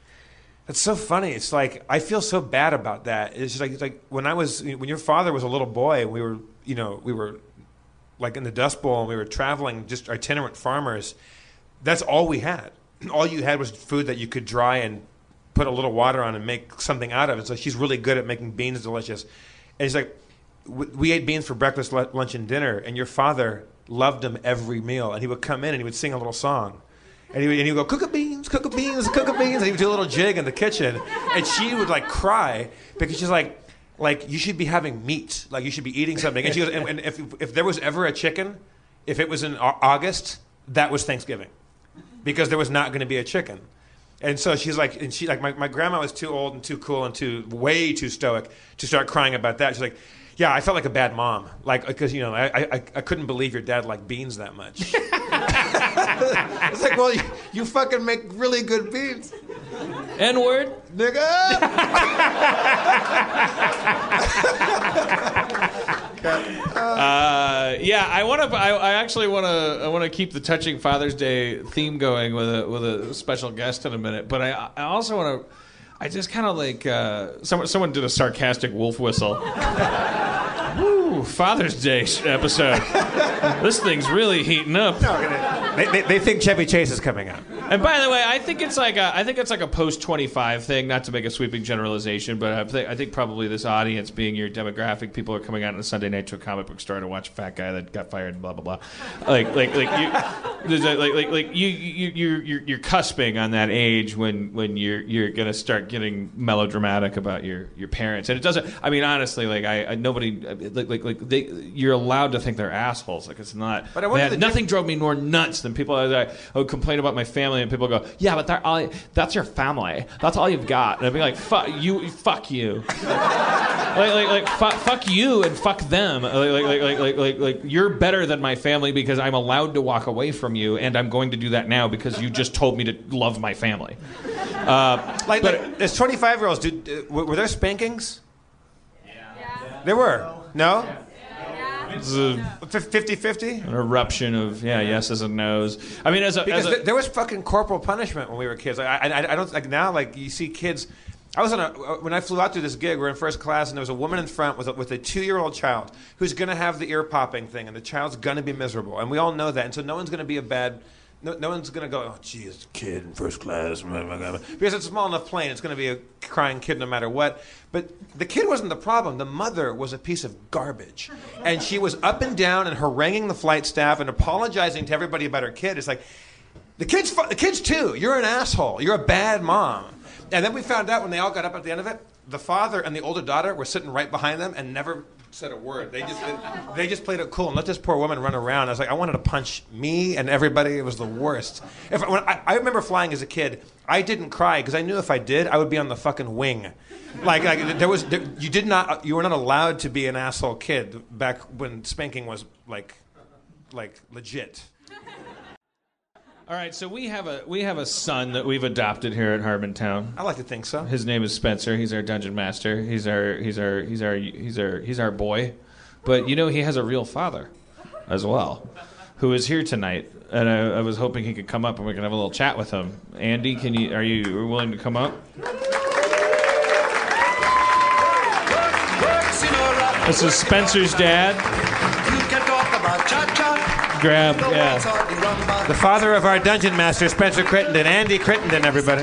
that's so funny. It's like, I feel so bad about that. It's just like, it's like when I was, when your father was a little boy, we were, you know, we were... like in the Dust Bowl, and we were traveling, just itinerant farmers, that's all we had. All you had was food that you could dry and put a little water on and make something out of it. So she's really good at making beans delicious. And he's like, we ate beans for breakfast, lunch, and dinner, and your father loved them every meal. And he would come in and he would sing a little song. And he would, and he would go, cook a beans, cook a beans, cook a beans. And he would do a little jig in the kitchen. And she would, like, cry because she's like, like, you should be having meat. Like, you should be eating something. And she goes, and, and if if there was ever a chicken, if it was in August, that was Thanksgiving, because there was not going to be a chicken. And so she's like, and she like, my, my grandma was too old and too cool and too way too stoic to start crying about that. She's like, yeah, I felt like a bad mom, like, because, you know, I I, I couldn't believe your dad liked beans that much. It's like, well, you, you fucking make really good beans. N-word? Nigga! uh, yeah, I want to. I, I actually want to. I want to keep the touching Father's Day theme going with a with a special guest in a minute. But I, I also want to. I just kind of like uh, someone. Someone did a sarcastic wolf whistle. Woo! Father's Day episode. This thing's really heating up. No, they, they, they think Chevy Chase is coming out. And by the way, I think it's like a, I think it's like a post twenty-five thing. Not to make a sweeping generalization, but I think, I think probably this audience, being your demographic, people are coming out in a Sunday night to a comic book store to watch a fat guy that got fired and blah blah blah. Like like like you, there's a, like like like you you you you're, you're cusping on that age when when you're you're gonna start getting melodramatic about your your parents. And it doesn't. I mean, honestly, like I, I nobody like like like they, you're allowed to think they're assholes. Like, it's not. But I wonder man, the nothing drove me more nuts than And people, I, I would complain about my family, and people go, yeah, but they're all, that's your family. That's all you've got. And I'd be like, fuck you, fuck you. like, like, like fuck, fuck you and fuck them. Like, like, like, like, like, like, like, you're better than my family because I'm allowed to walk away from you, and I'm going to do that now because you just told me to love my family. Uh, like, but, like, there's twenty-five-year-olds. Did, were there spankings? Yeah. yeah. There were. No? Yeah. It's a fifty-fifty? An eruption of, yeah, yeses and nos. I mean, as a... Because as a, th- there was fucking corporal punishment when we were kids. Like, I, I, I don't... Like, now, like, you see kids... I was on a... When I flew out to this gig, we were in first class, and there was a woman in front with a, with a two-year-old child who's going to have the ear-popping thing, and the child's going to be miserable. And we all know that. And so no one's going to be a bad... No, no one's going to go, oh, gee, it's a kid in first class. Because it's a small enough plane. It's going to be a crying kid no matter what. But the kid wasn't the problem. The mother was a piece of garbage. And she was up and down and haranguing the flight staff and apologizing to everybody about her kid. It's like, the kid's, fu- the kid's too. You're an asshole. You're a bad mom. And then we found out when they all got up at the end of it, the father and the older daughter were sitting right behind them and never said a word. They just they, they just played it cool and let this poor woman run around. I was like, I wanted to punch me and everybody. It was the worst. If when I, I remember flying as a kid, I didn't cry because I knew if I did, I would be on the fucking wing. Like, like there was there, you did not you were not allowed to be an asshole kid back when spanking was like like legit. All right, so we have a we have a son that we've adopted here at Harmontown. I like to think so. His name is Spencer. He's our dungeon master. He's our he's our he's our he's our he's our boy. But you know he has a real father as well, who is here tonight. And I, I was hoping he could come up and we can have a little chat with him. Andy, can you are you willing to come up? This is Spencer's dad. You can talk about cha-cha. Grab, yeah. The father of our dungeon master, Spencer Crittenden. Andy Crittenden, everybody.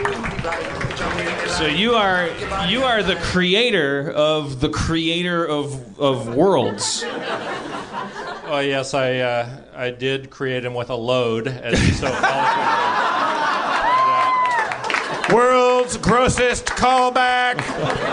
So you are you are the creator of the creator of of worlds. Oh yes, I uh, I did create him with a load, as you so eloquently pointed out. World's grossest callback.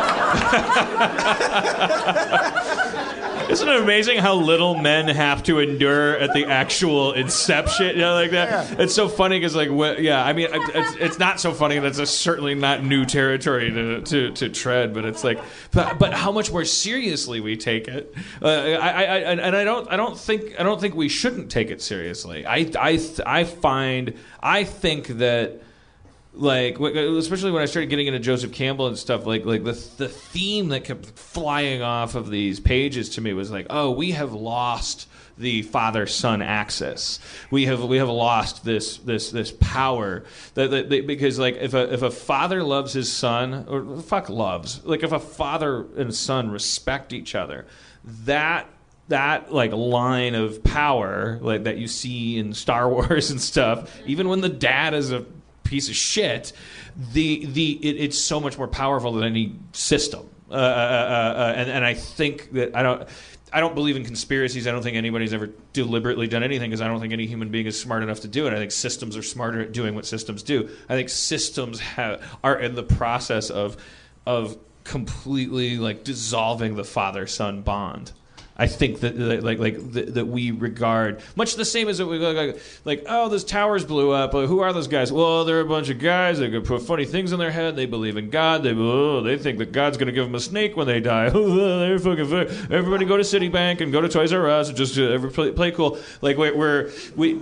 Isn't it amazing how little men have to endure at the actual inception? You know, like that. Yeah. It's so funny because, like, wh- yeah. I mean, it's, it's not so funny. That's a certainly not new territory to, to, to tread. But it's like, but, but how much more seriously we take it. Uh, I, I, I, and I don't, I don't think, I don't think we shouldn't take it seriously. I, I, I find, I think that. Like, especially when I started getting into Joseph Campbell and stuff, like, like the the theme that kept flying off of these pages to me was like, oh, we have lost the father-son axis. We have we have lost this this this power that, that, that because like if a if a father loves his son, or fuck loves, like if a father and son respect each other, that. That like line of power like that you see in Star Wars and stuff, even when the dad is a piece of shit, the the it, it's so much more powerful than any system. Uh, uh, uh, and and I think that I don't I don't believe in conspiracies. I don't think anybody's ever deliberately done anything because I don't think any human being is smart enough to do it. I think systems are smarter at doing what systems do. I think systems have, are in the process of of completely like dissolving the father-son bond. I think that like like that, that we regard much the same as that we like, like oh those towers blew up. Who are those guys? Well, they're a bunch of guys that could put funny things in their head. They believe in God. They oh, they think that God's going to give them a snake when they die. They're fucking fun. Everybody go to Citibank and go to Toys R Us and just uh, play, play cool. Like we're, we're we.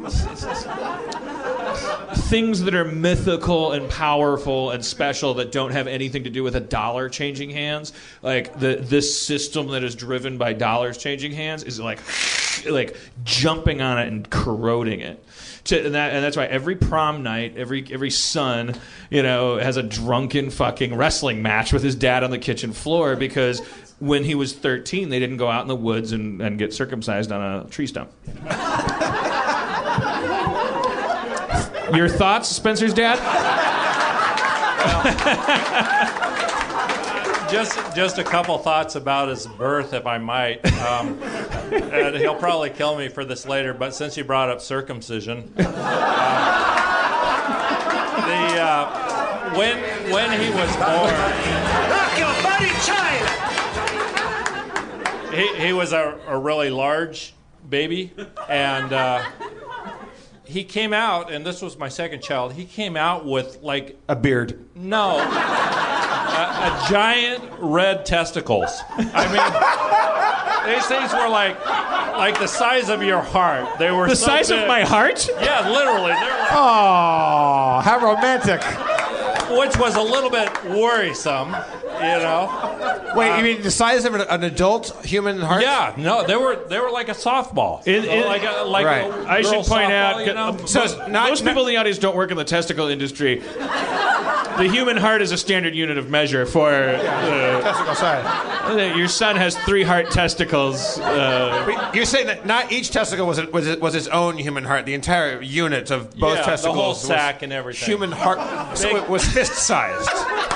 Things that are mythical and powerful and special that don't have anything to do with a dollar changing hands, like the this system that is driven by dollars changing hands is like like jumping on it and corroding it. To, and, that, and that's why every prom night, every every son, you know, has a drunken fucking wrestling match with his dad on the kitchen floor because when he was thirteen, they didn't go out in the woods and, and get circumcised on a tree stump. Your thoughts, Spencer's dad? Well, just just a couple thoughts about his birth, if I might. Um, and he'll probably kill me for this later, but since you brought up circumcision, uh, the uh, when when he was born, Rock your body, child. he he was a, a really large baby, and. Uh, he came out, and this was my second child. He came out with like a beard. No, a, a giant red testicles. I mean, these things were like like the size of your heart. They were the so size big. of my heart. Yeah, literally. They were like, oh, how romantic! Which was a little bit worrisome, you know. Wait, uh, you mean the size of an, an adult human heart? Yeah, no, they were they were like a softball. In, So in, like a, like right. a I should girl point softball, out, you know? um, So most, not- most people in the audience don't work in the testicle industry. The human heart is a standard unit of measure for uh, Testicle size. your son has three heart testicles. Uh, But you're saying that not each testicle was was was its own human heart. The entire unit of both Yeah, the testicles, whole was sack and everything. human heart. So Big- it was fist-sized.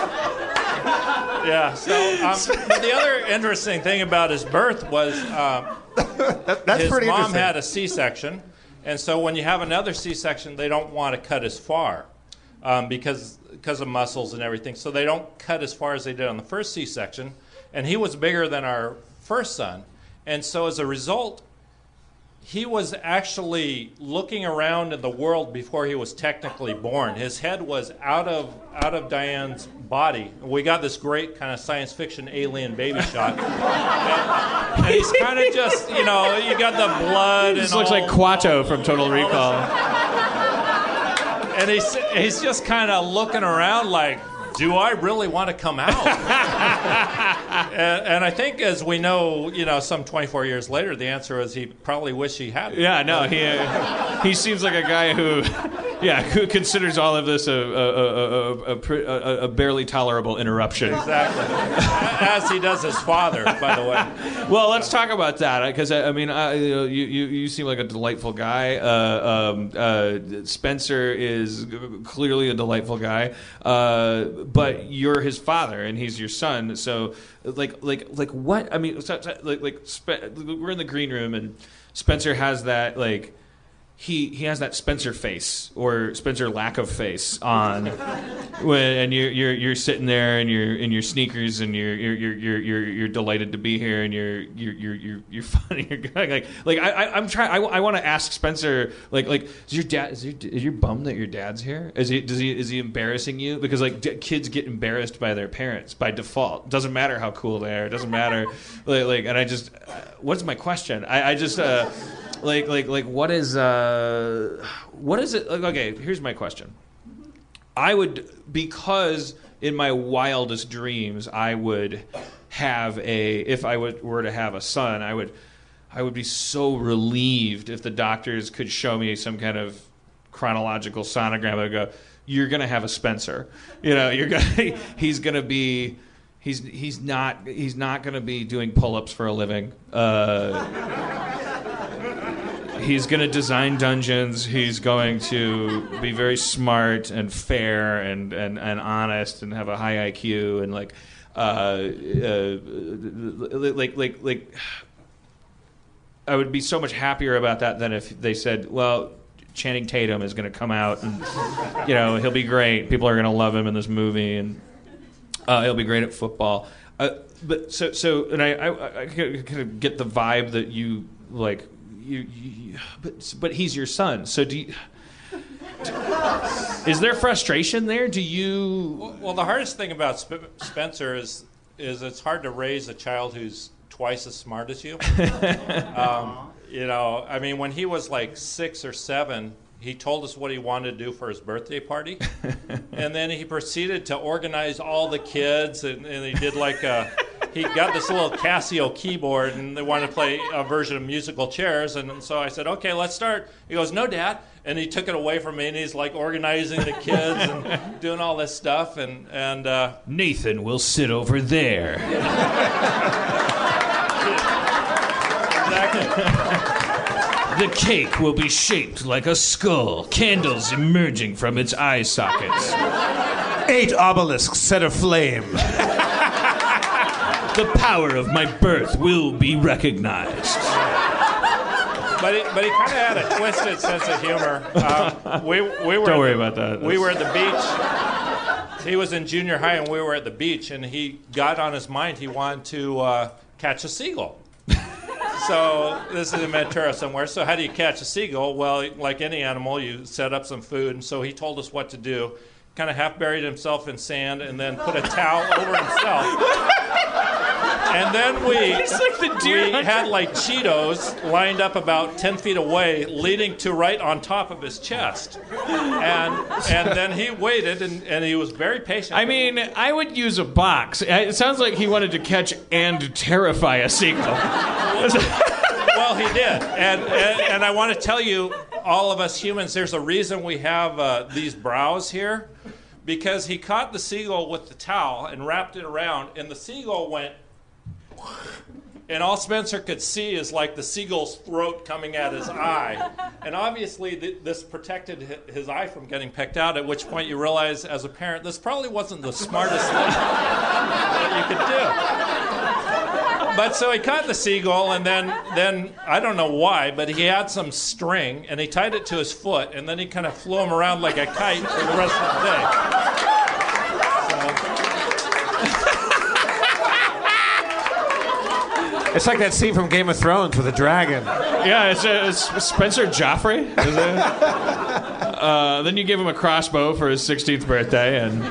Yeah. So um, but the other interesting thing about his birth was um, That, that's his pretty mom interesting. had a C-section, and so when you have another C-section, they don't want to cut as far um, because because of muscles and everything. So they don't cut as far as they did on the first C-section, and he was bigger than our first son, and so as a result, he was actually looking around in the world before he was technically born. His head was out of out of Diane's body. We got this great kind of science fiction alien baby shot. and, and he's kind of just, you know, you got the blood. this and looks all, like Quato from Total Recall. And he's he's just kind of looking around like, do I really want to come out? and, and I think, as we know, you know, some twenty-four years later, the answer is he probably wished he hadn't. Yeah, no, he uh, he seems like a guy who, yeah, who considers all of this a a, a, a, a, a, a barely tolerable interruption. Exactly. As he does his father, by the way. Well, let's talk about that because I, I mean, I, you, know, you you you seem like a delightful guy. Uh, um, uh, Spencer is clearly a delightful guy, uh, but you're his father and he's your son. So, like, like, like, what? I mean, so, so, like, like, Spe- we're in the green room and Spencer has that like. He he has that Spencer face or Spencer lack of face on, when and you're you're you're sitting there and you're in your sneakers and you're you're you're you're you're, you're delighted to be here and you're you're you're you're, you're funny. You're going like like I, I I'm trying. I, I want to ask Spencer like like is your dad is your is your bummed that your dad's here? Is he does he is he embarrassing you? Because like d- kids get embarrassed by their parents by default. Doesn't matter how cool they are. It doesn't matter like like and I just uh, what's my question? I I just. Uh, Like, like, like, what is, uh, what is it? Like, okay, here's my question. I would, because in my wildest dreams, I would have a, if I would, were to have a son, I would, I would be so relieved if the doctors could show me some kind of chronological sonogram and go, you're gonna have a Spencer, you know, you're gonna, he's gonna be. He's he's not he's not going to be doing pull-ups for a living. Uh, he's going to design dungeons. He's going to be very smart and fair and, and, and honest and have a high I Q and like uh, uh, like like like. I would be so much happier about that than if they said, well, Channing Tatum is going to come out and you know he'll be great. People are going to love him in this movie and. Uh, he'll be great at football, uh, but so so, and I, I, I kind of get the vibe that you like, you, you but but he's your son. So do you? Do, is there frustration there? Do you? Well, well the hardest thing about Sp- Spencer is is it's hard to raise a child who's twice as smart as you. um, you know, I mean, when he was like six or seven. He told us what he wanted to do for his birthday party, and then he proceeded to organize all the kids, and, and he did like a, he got this little Casio keyboard, and they wanted to play a version of musical chairs, and so I said, okay, let's start. He goes, no, Dad, and he took it away from me, and he's like organizing the kids and doing all this stuff, and and uh, Nathan will sit over there. Exactly. The cake will be shaped like a skull, candles emerging from its eye sockets. Eight obelisks set aflame. The power of my birth will be recognized. But he, but he kind of had a twisted sense of humor. Um, we we were Don't worry the, about that. We were at the beach. He was in junior high, and we were at the beach, and he got on his mind he wanted to uh, catch a seagull. so this is in Ventura somewhere. So how do you catch a seagull? Well, like any animal, you set up some food. And so he told us what to do. Kind of half buried himself in sand and then put a towel over himself. And then we, He's like the deer we hunter. had like Cheetos lined up about ten feet away, leading to right on top of his chest. And and then he waited, and, and he was very patient. I mean, I would use a box. It sounds like he wanted to catch and terrify a seagull. Well, he did. And, and, and I want to tell you, all of us humans, there's a reason we have uh, these brows here. Because he caught the seagull with the towel and wrapped it around, and the seagull went... And all Spencer could see is like the seagull's throat coming at his eye. And obviously th- this protected hi- his eye from getting pecked out, at which point you realize as a parent, this probably wasn't the smartest thing that you could do. But so he caught the seagull, and then, then I don't know why, but he had some string, and he tied it to his foot, and then he kind of flew him around like a kite for the rest of the day. It's like that scene from Game of Thrones with the dragon. Yeah, it's, uh, it's Spencer Joffrey. Is it? Uh, then you give him a crossbow for his sixteenth birthday, and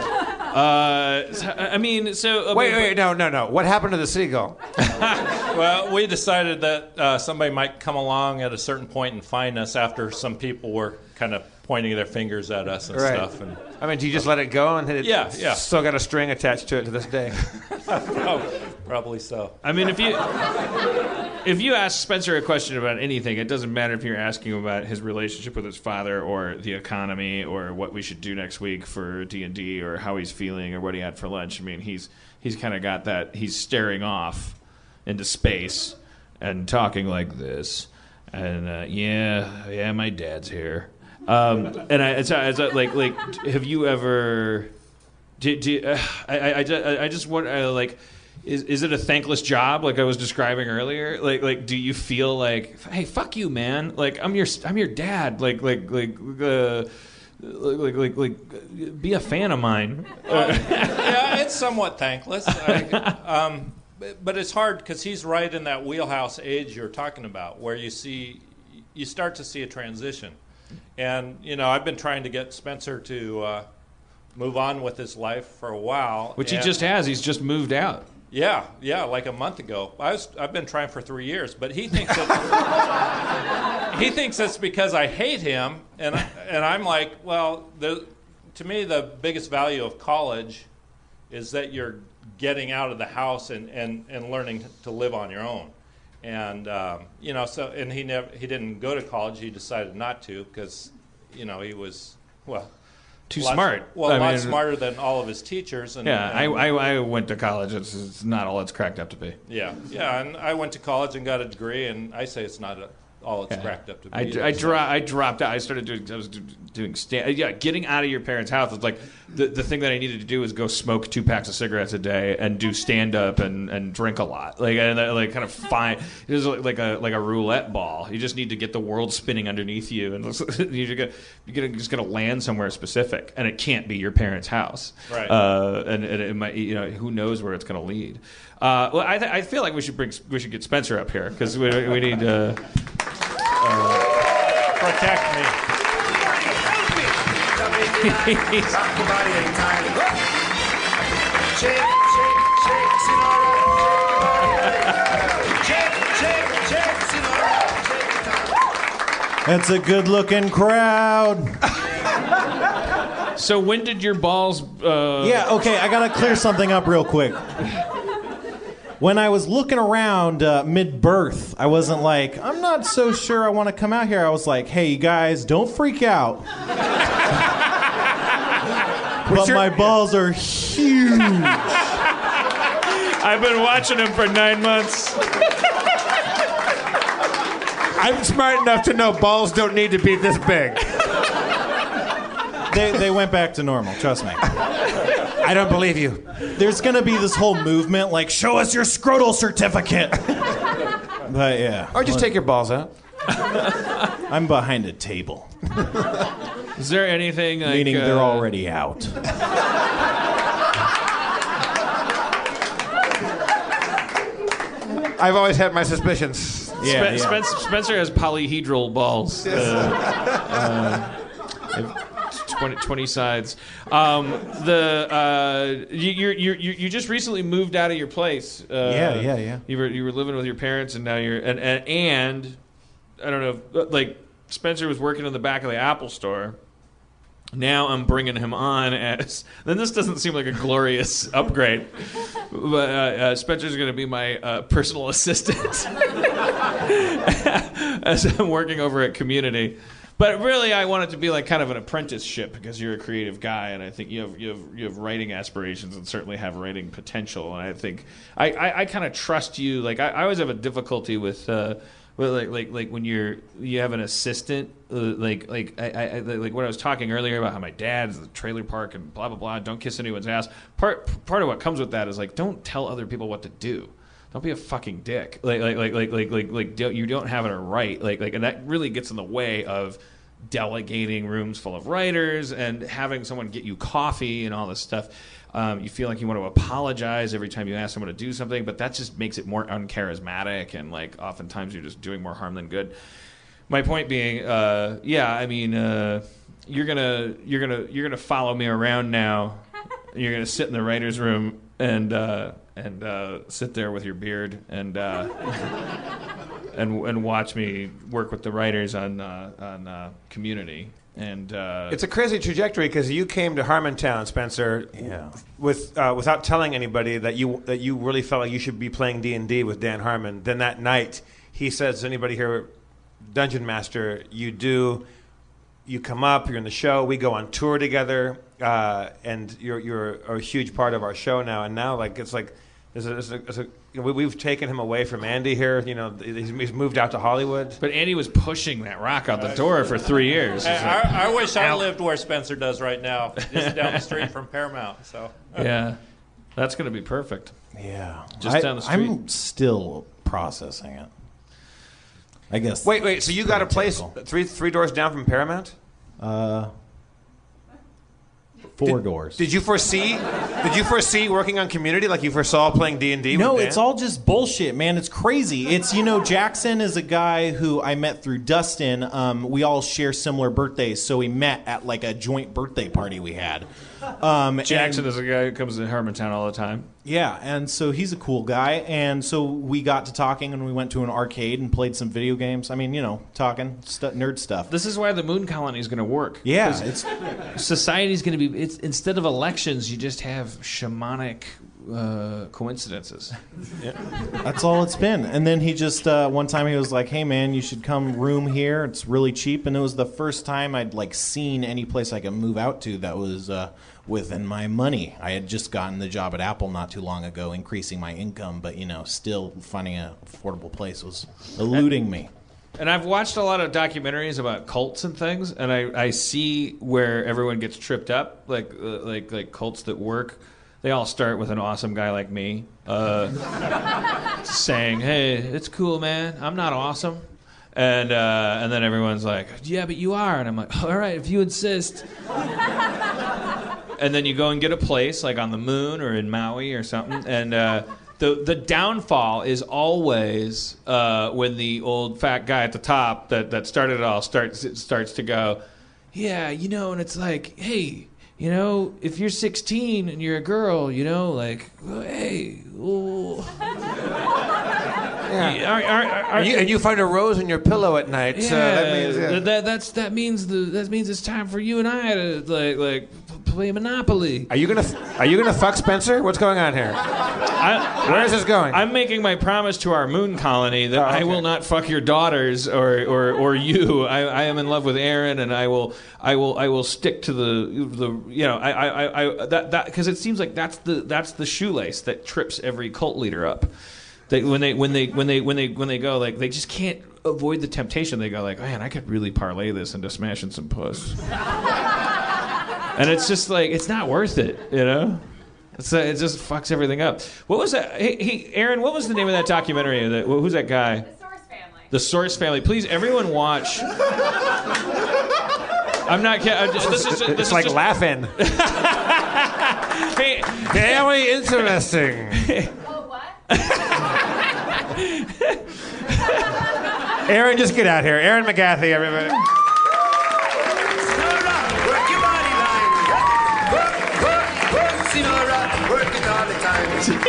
uh, I mean, so uh, Wait, wait, no, no, no. What happened to the seagull? Well, we decided that uh, somebody might come along at a certain point and find us after some people were kind of pointing their fingers at us and Right. stuff. And I mean, do you just let it go and it Yeah, yeah. still got a string attached to it to this day? oh, probably so. I mean, if you if you ask Spencer a question about anything, it doesn't matter if you're asking him about his relationship with his father or the economy or what we should do next week for D and D or how he's feeling or what he had for lunch. I mean, he's he's kind of got that. He's staring off into space and talking like this. And uh, yeah, yeah, my dad's here. Um, and I, it's, it's like like have you ever? Do, do, uh, I, I, I, I just want uh, like. Is is it a thankless job like I was describing earlier? Like like do you feel like, hey, fuck you, man? Like I'm your I'm your dad. Like like like uh, like like like be a fan of mine. Uh, yeah, it's somewhat thankless. I, um, but, but it's hard because he's right in that wheelhouse age you're talking about, where you see you start to see a transition. And you know, I've been trying to get Spencer to uh, move on with his life for a while, Which he and- just has. He's just moved out. Yeah, yeah, like a month ago. I was, I've been trying for three years, but he thinks it's, he thinks it's because I hate him, and I, and I'm like, well, the, to me, the biggest value of college is that you're getting out of the house and, and, and learning to live on your own, and um, you know, so and he never he didn't go to college. He decided not to because, you know, he was well. Too Lots- smart. Well, I a lot mean- smarter than all of his teachers. And, Yeah, I, and- I I went to college. It's, it's not all it's cracked up to be. Yeah, yeah, and I went to college and got a degree, and I say it's not a, all it's Yeah. cracked up to be. I, either, I, so- dro- I dropped out. I started doing. I was do- doing. Sta- yeah, getting out of your parents' house was like the the thing that I needed to do was go smoke two packs of cigarettes a day and do stand up and, and drink a lot. Like and uh, like kind of find it was like a like a roulette ball. You just need to get the world spinning underneath you, and you're gonna you're gonna just gonna land somewhere specific, and it can't be your parents' house. Right. Uh, and, and it might, you know, who knows where it's gonna lead. Uh, well, I th- I feel like we should bring we should get Spencer up here because we we need to. Uh, Protect me. Rock your body ain't tired. Shake, shake, shake, Sinora. Shake, shake, shake, Sinora. Shake it. That's a good-looking crowd. So when did your balls? Uh... Yeah, okay, I gotta clear something up real quick. When I was looking around uh, mid-birth, I wasn't like, I'm not so sure I want to come out here. I was like, hey, you guys, don't freak out. But your- my balls are huge. I've been watching him for nine months. I'm smart enough to know balls don't need to be this big. They, they went back to normal, trust me. I don't believe you. There's gonna be this whole movement like, show us your scrotal certificate. But yeah. Or just take your balls out. I'm behind a table. Is there anything like, Meaning they're uh, already out. I've always had my suspicions. Yeah, Spen- yeah. Spencer, Spencer has polyhedral balls. Uh, uh, twenty, twenty sides. Um, the uh, you, you you you just recently moved out of your place. Uh, yeah, yeah, yeah. You were you were living with your parents, and now you're and and, and I don't know, like Spencer was working in the back of the Apple store. Now I'm bringing him on as. Then this doesn't seem like a glorious upgrade, but uh, uh, Spencer's going to be my uh, personal assistant as I'm working over at Community. But really, I want it to be like kind of an apprenticeship because you're a creative guy, and I think you have you have you have writing aspirations and certainly have writing potential. And I think I I, I kind of trust you. Like I, I always have a difficulty with. Uh, Well, like, like, like when you're you have an assistant, uh, like, like, I, I, like when I was talking earlier about how my dad's the trailer park and blah blah blah. Don't kiss anyone's ass. Part part of what comes with that is like, don't tell other people what to do. Don't be a fucking dick. Like, like, like, like, like, like, like don't, you don't have it right. Like, like, and that really gets in the way of delegating rooms full of writers and having someone get you coffee and all this stuff. Um, you feel like you want to apologize every time you ask someone to do something, but that just makes it more uncharismatic, and like oftentimes you're just doing more harm than good. My point being, uh, yeah, I mean, uh, you're gonna you're gonna you're gonna follow me around now. You're gonna sit in the writers' room and uh, and uh, sit there with your beard and uh, and and watch me work with the writers on uh, on uh, Community. And uh, it's a crazy trajectory because you came to Harmontown, Spencer, yeah. with uh, without telling anybody that you that you really felt like you should be playing D and D with Dan Harmon. Then that night, he says, "Does anybody here, Dungeon Master? You do. You come up. You're in the show. We go on tour together, uh, and you're you're a huge part of our show now. And now, like it's like." There's a, there's a, there's a, you know, we, we've taken him away from Andy here. You know, he's, he's moved out to Hollywood. But Andy was pushing that rock out the door for three years. I, I, I wish I lived where Spencer does right now, just down the street from Paramount. So yeah, that's going to be perfect. Yeah, just I, down the street. I'm still processing it. I guess. Wait, wait. So you got a place typical. three three doors down from Paramount? Uh. Four did, doors. Did you foresee? Did you foresee working on Community like you foresaw playing D and D? No, with Dan? it's all just bullshit, man. It's crazy. It's, you know, Jackson is a guy who I met through Dustin. Um, we all share similar birthdays, so we met at like a joint birthday party we had. Um, Jackson and, is a guy who comes to Harmontown all the time. Yeah, and so he's a cool guy, and so we got to talking, and we went to an arcade and played some video games. I mean, you know, talking stu- nerd stuff. This is why the moon colony is going to work. Yeah, it's society's going to be. It's instead of elections, you just have shamanic uh, coincidences. Yeah. That's all it's been. And then he just uh, one time he was like, "Hey man, you should come room here. It's really cheap." And it was the first time I'd like seen any place I could move out to that was uh, within my money. I had just gotten the job at Apple not too long ago, increasing my income, but you know, still finding an affordable place was eluding me. And I've watched a lot of documentaries about cults and things, and I, I see where everyone gets tripped up, like uh, like like cults that work. They all start with an awesome guy like me uh, saying, "Hey, it's cool, man. I'm not awesome," and uh, and then everyone's like, "Yeah, but you are," and I'm like, "All right, if you insist." And then you go and get a place like on the moon or in Maui or something, and. Uh, The the downfall is always uh, when the old fat guy at the top that, that started it all starts starts to go, yeah, you know, and it's like, hey, you know, if you're sixteen and you're a girl, you know, like, hey, ooh. Yeah. Are, are, are, are, and, you, and you find a rose in your pillow at night. Yeah, so that means yeah. that that's that means the that means it's time for you and I to like like play Monopoly. Are you gonna Are you gonna fuck Spencer? What's going on here? I, Where is this going? I'm making my promise to our moon colony that oh, okay. I will not fuck your daughters or or, or you. I, I am in love with Aaron, and I will I will I will stick to the the you know I I, I that that because it seems like that's the that's the shoelace that trips every cult leader up. They, when they when they when they when they when they go like they just can't avoid the temptation. They go like, man, I could really parlay this into smashing some puss. And it's just like it's not worth it, you know. It's uh, it just fucks everything up. What was that? Hey, hey, Aaron, what was the name of that documentary? That who's that guy? The Source Family. The Source Family. Please, everyone, watch. I'm not kidding. This is, this it's is like just... laughing. Hey, very interesting. Oh, what? Aaron, just get out here. Aaron McGathy, everybody. Work your body line. Work, work, work, Sinora. Work it all the time.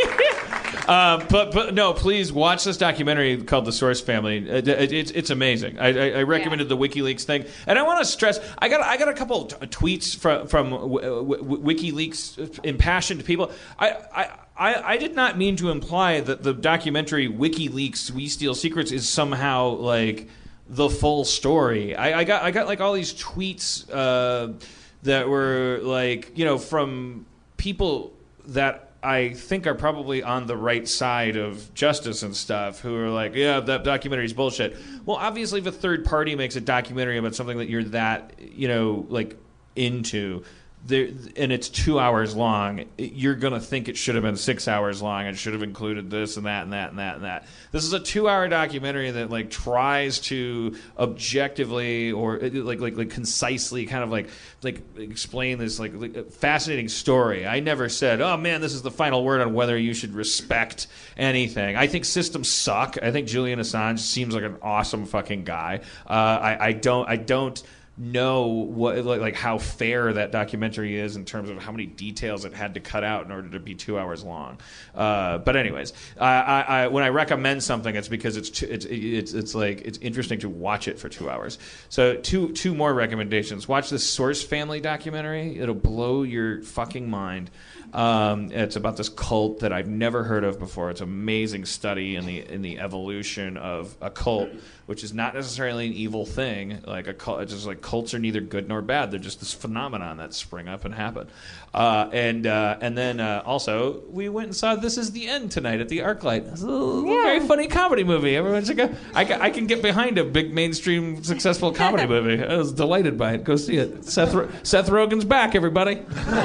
Uh, but but no, please watch this documentary called The Source Family. It, it, it's it's amazing. I, I, I recommended the WikiLeaks thing, and I want to stress. I got I got a couple t- tweets from from w- w- WikiLeaks impassioned people. I. I I, I did not mean to imply that the documentary WikiLeaks We Steal Secrets is somehow like the full story. I, I got I got like all these tweets uh, that were like, you know, from people that I think are probably on the right side of justice and stuff, who are like, yeah, that documentary is bullshit. Well, obviously, if a third party makes a documentary about something that you're that, you know, like into, there, and it's two hours long, you're going to think it should have been six hours long and should have included this and that and that and that and that. This is a two-hour documentary that like tries to objectively or like like like concisely kind of like like explain this like, like fascinating story. I never said, oh man, this is the final word on whether you should respect anything. I think systems suck. I think Julian Assange seems like an awesome fucking guy. Uh, I, I don't I don't. know what like, like how fair that documentary is in terms of how many details it had to cut out in order to be two hours long. Uh, but anyways, I, I, I, when I recommend something, it's because it's too, it's it's it's like it's interesting to watch it for two hours. So two two more recommendations: watch the Source Family documentary. It'll blow your fucking mind. Um, it's about this cult that I've never heard of before. It's an amazing study in the in the evolution of a cult, which is not necessarily an evil thing. Like a cult, it's just like cults are neither good nor bad. They're just this phenomenon that spring up and happen. Uh, and uh, and then uh, also we went and saw This Is the End tonight at the ArcLight. It's a, a yeah. very funny comedy movie. Everyone should go. I, I can get behind a big mainstream successful comedy movie. I was delighted by it. Go see it. Seth Seth Rogen's back, everybody.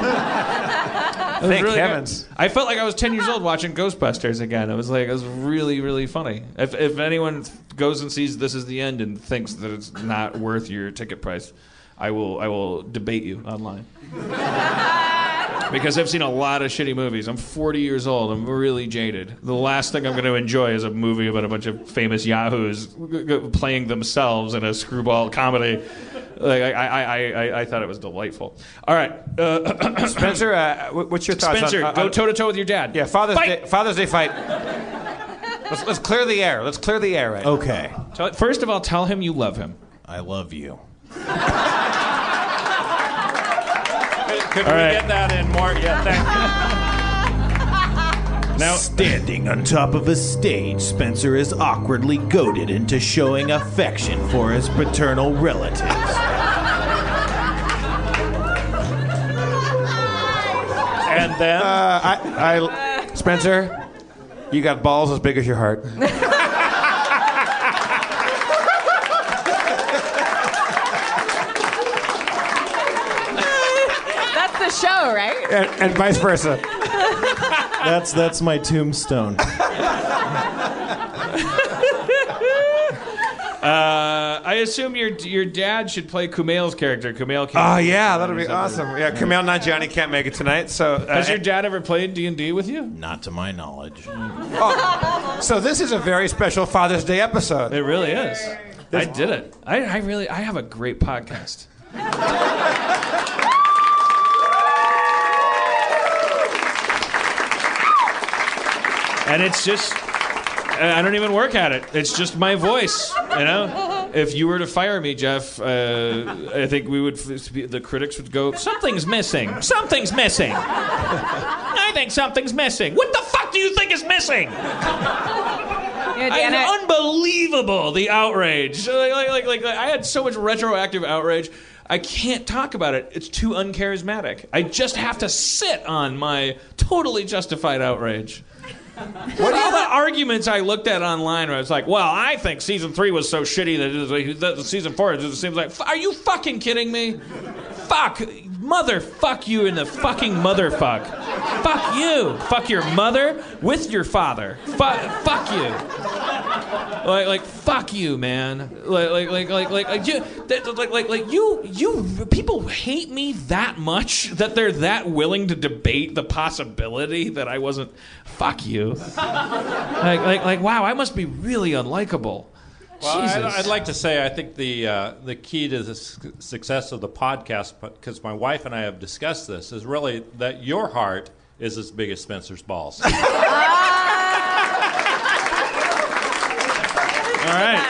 Thank really heavens. Good. I felt like I was ten years old watching Ghostbusters again. It was like it was really, really funny. If if anyone goes and sees This Is the End and thinks that it's not worth your ticket price, I will I will debate you online. Because I've seen a lot of shitty movies. I'm forty years old. I'm really jaded. The last thing I'm going to enjoy is a movie about a bunch of famous yahoos playing themselves in a screwball comedy. Like I, I, I, I thought it was delightful. All right, uh, Spencer, uh, what's your thoughts? Spencer, on, uh, go toe to toe with your dad. Yeah, Father's fight. Day. Father's Day fight. Let's, let's clear the air. Let's clear the air right now. Okay. Tell, first of all, tell him you love him. I love you. Could, could All we right. get that in more? Yeah, thank you. Now, standing on top of a stage, Spencer is awkwardly goaded into showing affection for his paternal relatives. And then, Uh, I, I, Spencer, you got balls as big as your heart. That's the show, right? And, and vice versa. That's that's my tombstone. Uh, I assume your your dad should play Kumail's character. Kumail. Oh yeah, that'll be awesome. Yeah, Kumail Nanjiani can't make it tonight, so uh, Has your dad ever played D and D with you? Not to my knowledge. Oh, so this is a very special Father's Day episode. It really is. I did it. I, I really. I have a great podcast. And it's just, I don't even work at it. It's just my voice, you know? If you were to fire me, Jeff, uh, I think we would, the critics would go, something's missing. Something's missing. I think something's missing. What the fuck do you think is missing? Yeah, Dan, I, I- unbelievable, the outrage. Like, like, like, like, I had so much retroactive outrage. I can't talk about it. It's too uncharismatic. I just have to sit on my totally justified outrage. What all the arguments I looked at online where I was like, well, I think season three was so shitty that, it was like, that season four it just seems like, are you fucking kidding me? Fuck. Mother fuck you in the fucking motherfuck. Fuck you. Fuck your mother with your father. Fu- fuck you. like, like, fuck you, man. Like, like, like, like, like, like, you, that, like, like, like, you, you, people hate me that much that they're that willing to debate the possibility that I wasn't. Fuck you. Like, like, like, wow, I must be really unlikable. Well, Jesus. I'd, I'd like to say I think the uh, the key to the su- success of the podcast, because my wife and I have discussed this, is really that your heart is as big as Spencer's balls. All right.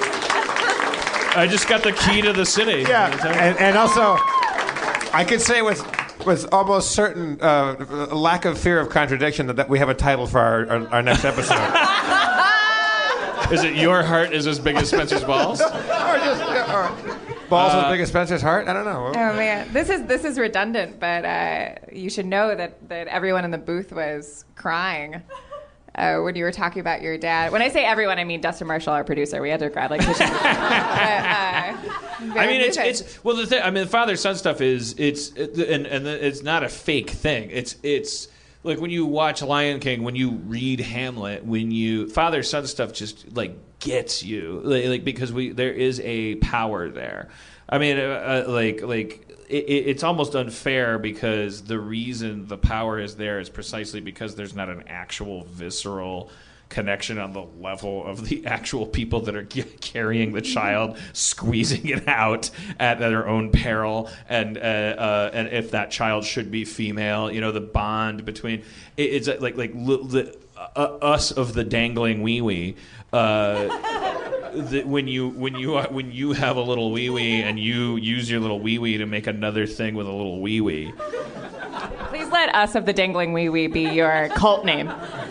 I just got the key to the city. Yeah, and, and also, I could say with with almost certain uh, lack of fear of contradiction that, that we have a title for our, our, our next episode. Is it your heart is as big as Spencer's balls? Or just uh, or balls uh, as big as Spencer's heart? I don't know. Oh man, this is this is redundant, but uh, you should know that, that everyone in the booth was crying uh, when you were talking about your dad. When I say everyone, I mean Dustin Marshall, our producer. We had to grab like. but, uh, I mean, it's it's well the thing. I mean, the father son stuff is it's it, and and it's not a fake thing. It's it's. Like when you watch Lion King, when you read Hamlet, when you father son stuff just like gets you, like, like because we there is a power there. I mean, uh, uh, like like it, it's almost unfair because the reason the power is there is precisely because there's not an actual visceral connection on the level of the actual people that are c- carrying the child, squeezing it out at their own peril, and uh, uh, and if that child should be female, you know, the bond between it, it's like like li- the, uh, us of the dangling wee wee. Uh, the, when you when you uh, when you have a little wee wee and you use your little wee wee to make another thing with a little wee wee. Please let us of the dangling wee wee be your cult name.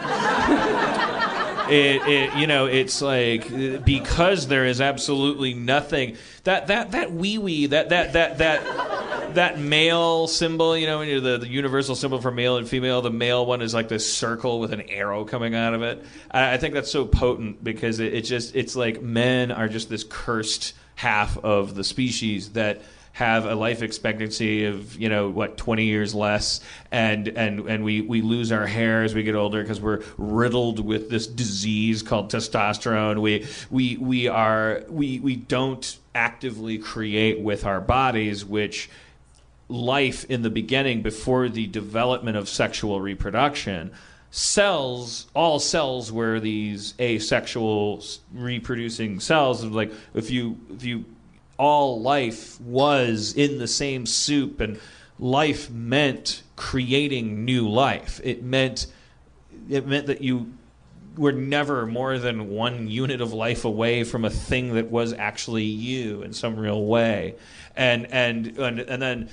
It, it, you know, it's like because there is absolutely nothing that that that wee wee that that that that that male symbol, you know, when you're the, the universal symbol for male and female. The male one is like this circle with an arrow coming out of it. I, I think that's so potent because it, it just it's like men are just this cursed half of the species that have a life expectancy of, you know, what, twenty years less, and and and we, we lose our hair as we get older because we're riddled with this disease called testosterone. We we we are we we don't actively create with our bodies, which life in the beginning, before the development of sexual reproduction, cells, all cells were these asexual reproducing cells. Like if you if you all life was in the same soup, and life meant creating new life. It meant it meant that you were never more than one unit of life away from a thing that was actually you in some real way. And and and, and then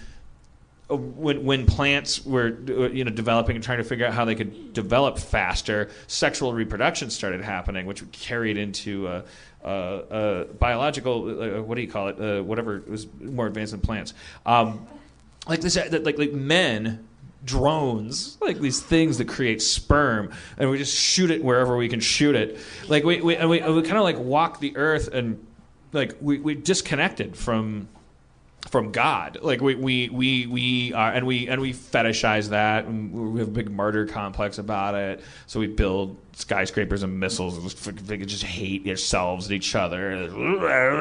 when when plants were you know developing and trying to figure out how they could develop faster, sexual reproduction started happening, which carried into uh, uh, uh, biological uh, what do you call it? Uh, whatever was more advanced than plants. Um, like this, like like men, drones, like these things that create sperm, and we just shoot it wherever we can shoot it. Like we we and we, we kind of like walk the earth, and like we we disconnected from. From God, like we we we we are, and we and we fetishize that, and we have a big martyr complex about it. So we build skyscrapers and missiles, and we just hate ourselves and each other. I'm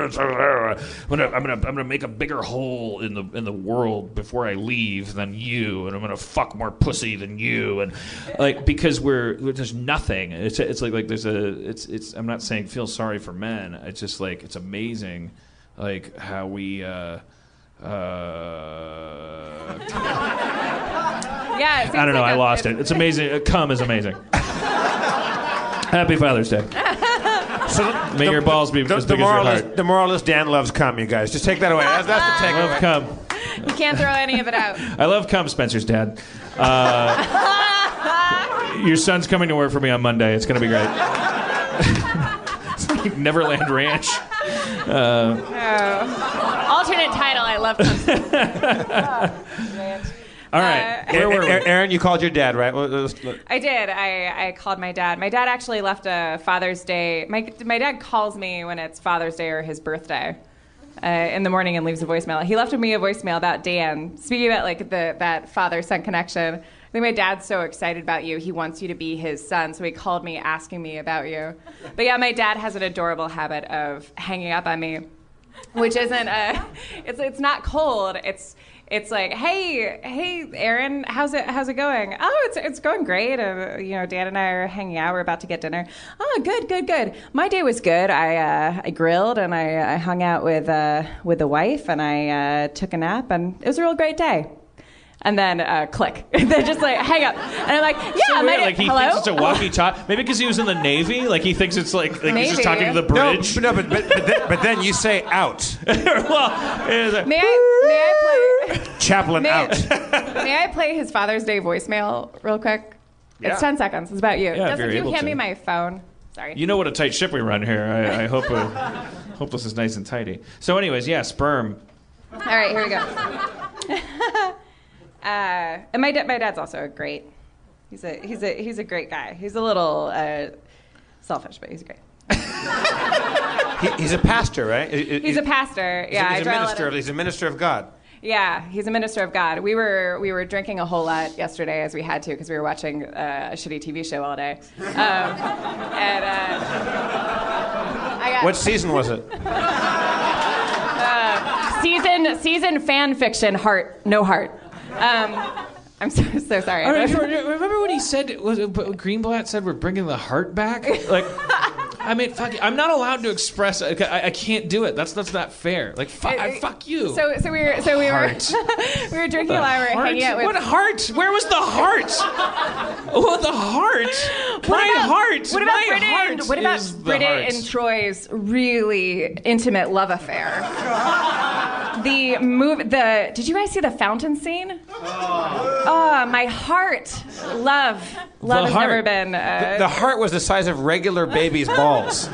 gonna I'm gonna I'm gonna make a bigger hole in the in the world before I leave than you, and I'm gonna fuck more pussy than you, and like because we're there's nothing. It's it's like like there's a it's it's I'm not saying feel sorry for men. It's just like it's amazing, like how we. Uh, Uh, yeah, I don't know. like I a, lost it. It's amazing. Cum is amazing. Happy Father's Day. So May the, your balls be the, as the big as your moral heart. Is, the moral is Dan loves cum, you guys. Just take that away. That's, that's the takeaway. Love cum. You can't throw any of it out. I love cum, Spencer's dad. Uh, your son's coming to work for me on Monday. It's going to be great. It's like Neverland Ranch. Uh, oh. Alternate title, I love cum. All right. Uh, Where were we? Aaron, you called your dad, right? I did. I, I called my dad. My dad actually left a Father's Day. My my dad calls me when it's Father's Day or his birthday. uh, in the morning and leaves a voicemail. He left me a voicemail about Dan. Speaking about like the that father-son connection, I think my dad's so excited about you. He wants you to be his son, so he called me asking me about you. But yeah, my dad has an adorable habit of hanging up on me, which isn't uh, it's it's not cold. It's It's like, hey, hey, Aaron, how's it, how's it going? Oh, it's it's going great. Uh, you know, Dan and I are hanging out. We're about to get dinner. Oh, good, good, good. My day was good. I uh, I grilled and I, I hung out with uh, with the wife and I uh, took a nap and it was a real great day. And then uh, click. They just like hang up, and I'm like, yeah, so my weird. day- Like he hello? thinks it's a walkie-talkie. Maybe because he was in the Navy. Like he thinks it's like, like he's just Maybe. talking to the bridge. No, but, but, but, then, but then you say out. well, it's like, May I may I play? Chaplain May I- out. May I play his Father's Day voicemail real quick? Yeah. It's ten seconds. It's about you. Yeah, if Justin, you're can you able hand to. me my phone? Sorry. You know what a tight ship we run here. I, I hope uh, hope this is nice and tidy. So, anyways, yeah, sperm. All right, here we go. uh, and my da- my dad's also a great. He's a he's a he's a great guy. He's a little uh, selfish, but he's great. He, he's a pastor, right? He- He's a pastor. He's, Yeah, a, I he's a draw a lot minister. of- Of, he's a minister of God. Yeah, he's a minister of God. We were we were drinking a whole lot yesterday, as we had to, because we were watching uh, a shitty T V show all day. Um, and uh, I got What season was it? uh, season season fan fiction. Heart, no heart. Um, I'm so so sorry. I mean, remember when he said, was it, Greenblatt said we're bringing the heart back? Like, I mean, fuck, I'm not allowed to express. I, I can't do it. That's that's not fair. Like, fu- I, fuck you. So so we were so we Heart. were we were drinking The a lot. We were heart? hanging out with. What heart? Where was the heart? Oh, the heart. My about, heart. What about My Britta heart and, what about is the Britta heart. and Troy's really intimate love affair? The move. The did you guys see the fountain scene? Oh, my heart, love, love The has heart. never been. Uh, The, the heart was the size of regular babies' balls.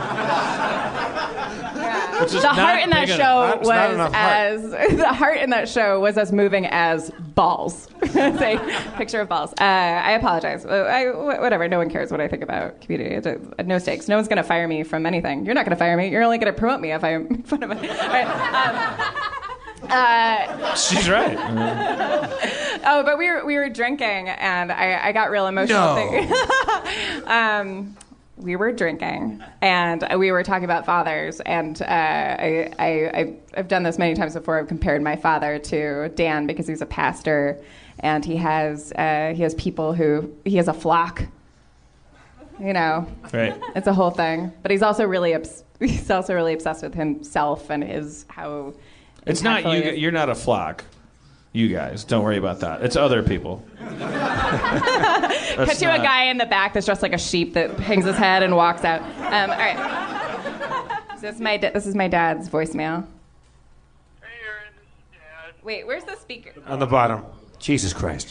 Which is the not heart in that big show enough. That's not was enough heart. as the heart in that show was as moving as balls. Say picture of balls. Uh, I apologize. Uh, I, wh- whatever. No one cares what I think about Community. It's, uh, no stakes. No one's going to fire me from anything. You're not going to fire me. You're only going to promote me if I make fun of it. All right. Um, uh, She's right. oh, but we were we were drinking, and I, I got real emotional. No. um, we were drinking, and we were talking about fathers, and uh, I, I, I, I've done this many times before. I've compared my father to Dan because he's a pastor, and he has uh, he has people who he has a flock. You know, Right. it's a whole thing. But he's also really obs- he's also really obsessed with himself and his how. It's not impactful you. he is. You're not a flock. You guys, don't worry about that. It's other people. Cut to a not- guy in the back that's dressed like a sheep that hangs his head and walks out. Um, all right. So this is my da- this is my dad's voicemail. Hey, Aaron, this is Dad. Wait, where's the speaker? On the bottom. Jesus Christ.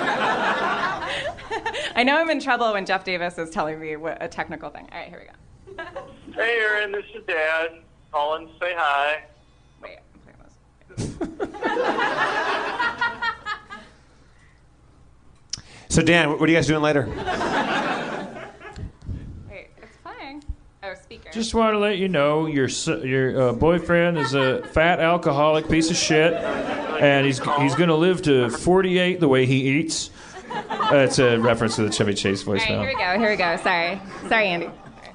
I know I'm in trouble when Jeff Davis is telling me what a technical thing. All right, here we go. Hey, Aaron, this is Dad. Calling to say hi. Wait, I'm playing this. So, Dan, what are you guys doing later? Wait, it's playing. Oh, speaker. Just want to let you know your s- your uh, boyfriend is a fat alcoholic piece of shit, and he's he's gonna live to forty-eight the way he eats. Uh, it's a reference to the Chevy Chase All right, voicemail. here we go. Here we go. Sorry, sorry, Andy.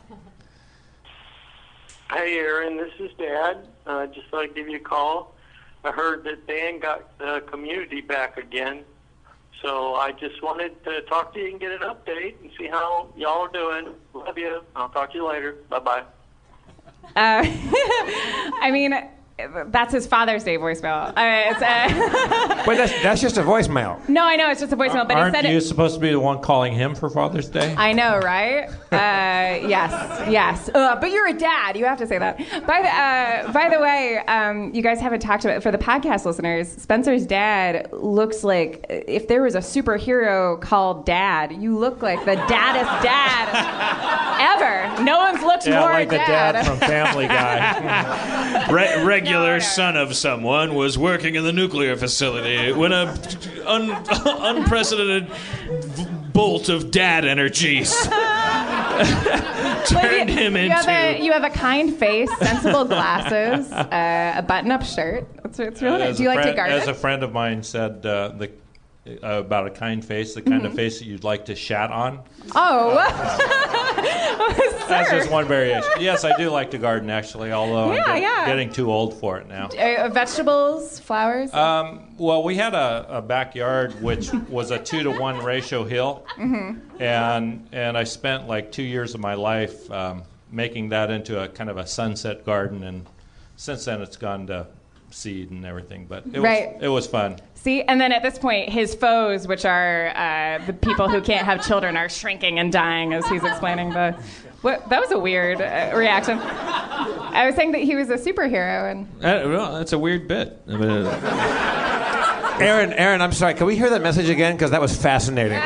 Hey, Aaron, this is Dad. Uh, just thought I'd give you a call. I heard that Dan got the community back again. So I just wanted to talk to you and get an update and see how y'all are doing. Love you. I'll talk to you later. Bye-bye. Uh, I mean, that's his Father's Day voicemail. Uh, it's, uh, Wait, that's, that's just a voicemail. no, I know it's just a voicemail, but he Aren't said you it. supposed to be the one calling him for Father's Day? I know, right? Uh, yes, yes. Uh, but you're a dad. You have to say that. By the uh, by the way, um, you guys haven't talked about for the podcast listeners. Spencer's dad looks like if there was a superhero called Dad, you look like the daddest dad ever. No one's looked Yeah, more like the dad. dad from Family Guy. Re- regular son of someone was working in the nuclear facility when a un- unprecedented v- bolt of dad energies turned you, him you into. Have a, you have a kind face, sensible glasses, uh, a button-up shirt. It's, it's really nice. As Do you a like friend, to garden? As a friend of mine said, uh, the uh, about a kind face, the kind Mhm. of face that you'd like to shat on. Oh, That's sir. just one variation. Yes, I do like to garden, actually, although Yeah, I'm get- yeah. getting too old for it now. Uh, vegetables, flowers. Um, well, we had a, a backyard which was a two to one ratio hill, Mhm. and and I spent like two years of my life um, making that into a kind of a sunset garden, and since then it's gone to seed and everything. But it Right. was it was fun. See, and then at this point, his foes, which are uh, the people who can't have children, are shrinking and dying as he's explaining the. What, that was a weird uh, reaction. I was saying that he was a superhero, and Uh, well, that's a weird bit. I mean, uh, Aaron, Aaron, I'm sorry. Can we hear that message again? Because that was fascinating.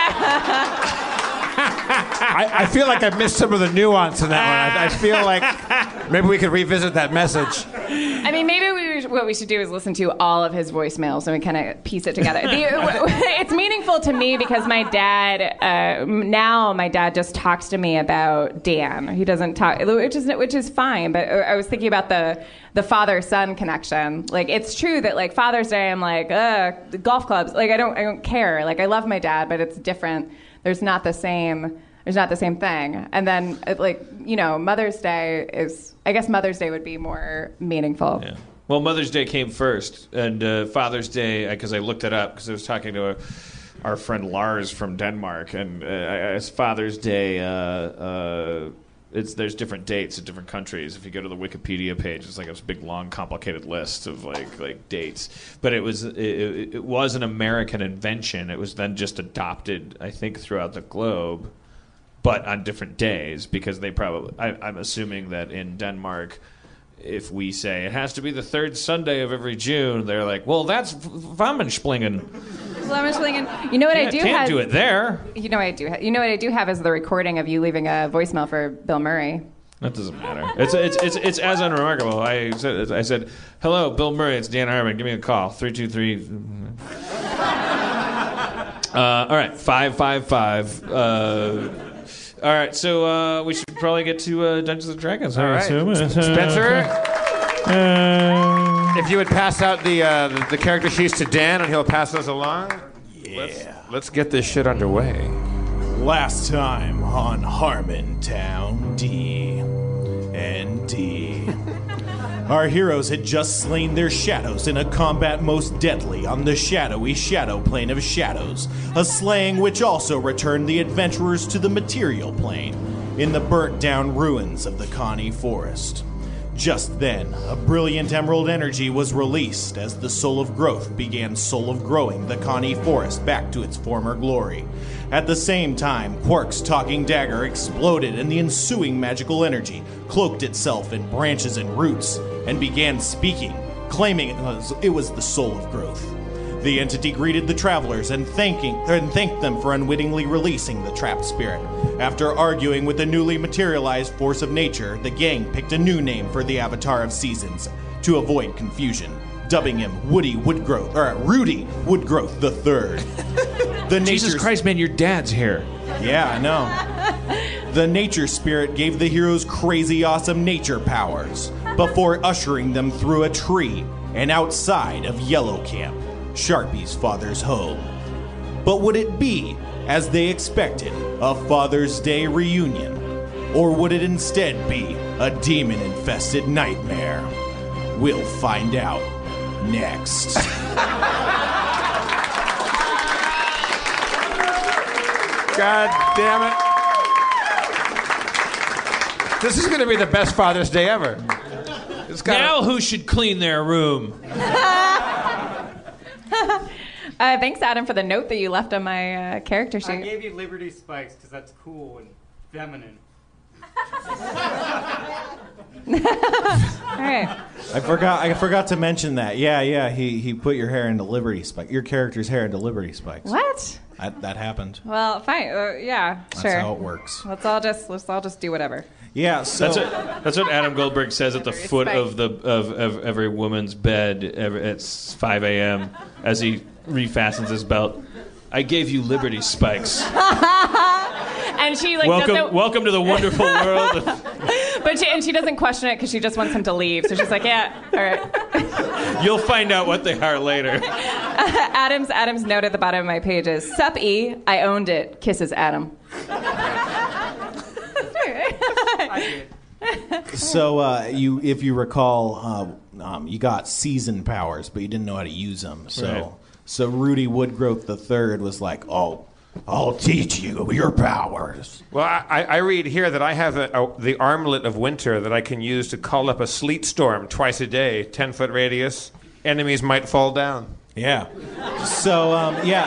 I, I feel like I missed some of the nuance in that one. I, I feel like maybe we could revisit that message. I mean, maybe we, what we should do is listen to all of his voicemails and we kind of piece it together. The, it's meaningful to me because my dad, uh, now my dad just talks to me about Dan. He doesn't talk, which is which is fine. But I was thinking about the the father-son connection. Like, it's true that like Father's Day, I'm like, uh, golf clubs. Like, I don't I don't care. Like, I love my dad, but it's different. There's not the same. There's not the same thing. And then, uh, like, you know, Mother's Day is, I guess Mother's Day would be more meaningful. Yeah. Well, Mother's Day came first, and uh, Father's Day, because I looked it up, because I was talking to a, our friend Lars from Denmark, and uh, as Father's Day, uh, uh, it's there's different dates in different countries. If you go to the Wikipedia page, it's like a big, long, complicated list of like like dates. But it was it, it, it was an American invention. It was then just adopted, I think, throughout the globe, but on different days, because they probably, I, I'm assuming that in Denmark, if we say it has to be the third Sunday of every June, they're like, well, that's Vammenschlingen. Flemmischlingen. You know what I Can't- do can't have? do it there. You know what I do. Ha- you know what I do have is the recording of you leaving a voicemail for Bill Murray. That doesn't matter. It's it's it's it's as unremarkable. I said I said, hello, Bill Murray. It's Dan Harmon. Give me a call. Three two three. Uh, all right, five five five. Uh, all right, so uh, we should probably get to uh, Dungeons and Dragons. All I right. assume. Spencer? Uh, If you would pass out the, uh, the the character sheets to Dan, and he'll pass those along. Yeah. Let's, let's get this shit underway. Last time on Harmontown D and D. Our heroes had just slain their shadows in a combat most deadly on the shadowy shadow plane of shadows, a slaying which also returned the adventurers to the material plane in the burnt-down ruins of the Connie Forest. Just then, a brilliant emerald energy was released as the Soul of Growth began Soul of Growing the Connie Forest back to its former glory. At the same time, Quark's talking dagger exploded and the ensuing magical energy cloaked itself in branches and roots and began speaking, claiming it was, it was the Soul of Growth. The entity greeted the travelers and thanking and thanked them for unwittingly releasing the trapped spirit. After arguing with the newly materialized force of nature, the gang picked a new name for the Avatar of Seasons to avoid confusion, dubbing him Woody Woodgrowth or Rudy Woodgrowth the Third. The Jesus nature's- Christ, man, your dad's here. Yeah, I know. The nature spirit gave the heroes crazy awesome nature powers before ushering them through a tree and outside of Yellow Camp, Sharpie's father's home. But would it be, as they expected, a Father's Day reunion? Or would it instead be a demon-infested nightmare? We'll find out next. God damn it. This is going to be the best Father's Day ever. It's gotta- Now who should clean their room? uh, thanks, Adam, for the note that you left on my uh, character sheet. I gave you Liberty Spikes because that's cool and feminine. All right. I forgot. I forgot to mention that. Yeah, yeah. He he put your hair into Liberty Spikes. Your character's hair into Liberty Spikes. What? That, that happened. Well, fine. Uh, yeah, That's sure. how it works. Let's all just let's all just do whatever. Yeah. So That's what that's what Adam Goldberg says at the foot of the of, of every woman's bed every, at five a.m. as he refastens his belt. I gave you Liberty Spikes. And she like welcome, doesn't. welcome to the wonderful world. Of... But she, and she doesn't question it because she just wants him to leave. So she's like, yeah, all right. You'll find out what they are later. Uh, Adam's Adam's note at the bottom of my page is, "Sup E, I owned it. Kisses Adam." So uh, you, if you recall, uh, um, you got season powers, but you didn't know how to use them. So, Right. so Rudy Woodgrowth the third was like, "Oh, I'll teach you your powers." Well, I, I read here that I have a, a, the armlet of winter that I can use to call up a sleet storm twice a day, ten foot radius. Enemies might fall down. Yeah. So, um, yeah.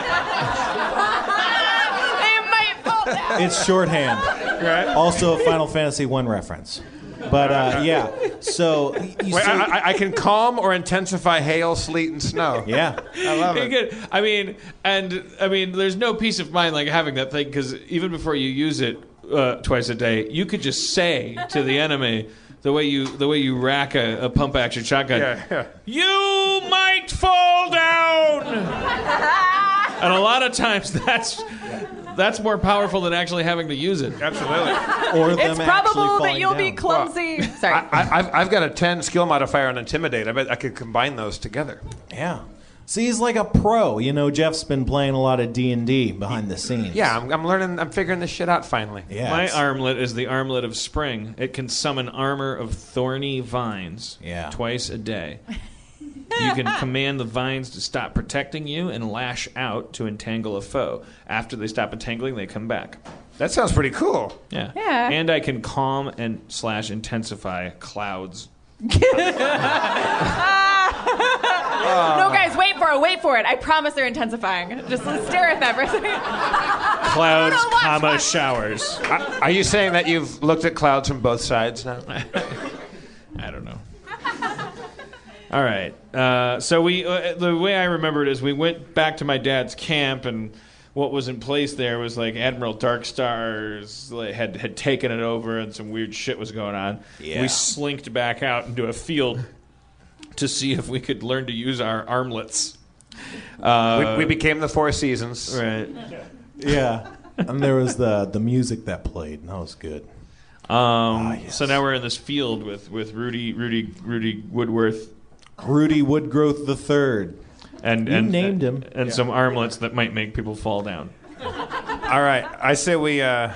They might fall down. It's shorthand. Right. Also a Final Fantasy one reference. But, uh, yeah. So, you Wait, see- I, I, I can calm or intensify hail, sleet, and snow. Yeah. I love it. Good. I mean, and I mean, there's no peace of mind like having that thing, because even before you use it uh, twice a day, you could just say to the enemy, the way you the way you rack a, a pump action shotgun, Yeah, yeah. you might fall down. And a lot of times that's that's more powerful than actually having to use it. Absolutely. Or It's probable that you'll be clumsy. Sorry. I, I, I've, I've got a ten skill modifier on Intimidate. I bet I could combine those together. Yeah. See, he's like a pro. You know, Jeff's been playing a lot of D and D behind the scenes. Yeah, I'm, I'm learning. I'm figuring this shit out finally. Yeah. My it's- armlet is the armlet of spring. It can summon armor of thorny vines Yeah. twice a day. You can command the vines to stop protecting you and lash out to entangle a foe. After they stop entangling, they come back. That sounds pretty cool. Yeah. Yeah. And I can calm and slash intensify clouds. No, guys, wait for it. Wait for it. I promise they're intensifying. Just stare at them for a second. Clouds, No, no, watch, comma, watch. showers. Are, are you saying that you've looked at clouds from both sides now? I don't know. All right. Uh, so we, uh, the way I remember it is, we went back to my dad's camp, and what was in place there was like Admiral Darkstar's like, had had taken it over, and some weird shit was going on. Yeah. We slinked back out into a field to see if we could learn to use our armlets. Uh, we, we became the Four Seasons. Right. Yeah. And there was the, the music that played, and that was good. Um, Ah, yes. So now we're in this field with, with Rudy Rudy Rudy Woodworth. Rudy Woodgrowth the third. And, You and named him. and Yeah. some armlets that might make people fall down. All right, I say we. Uh,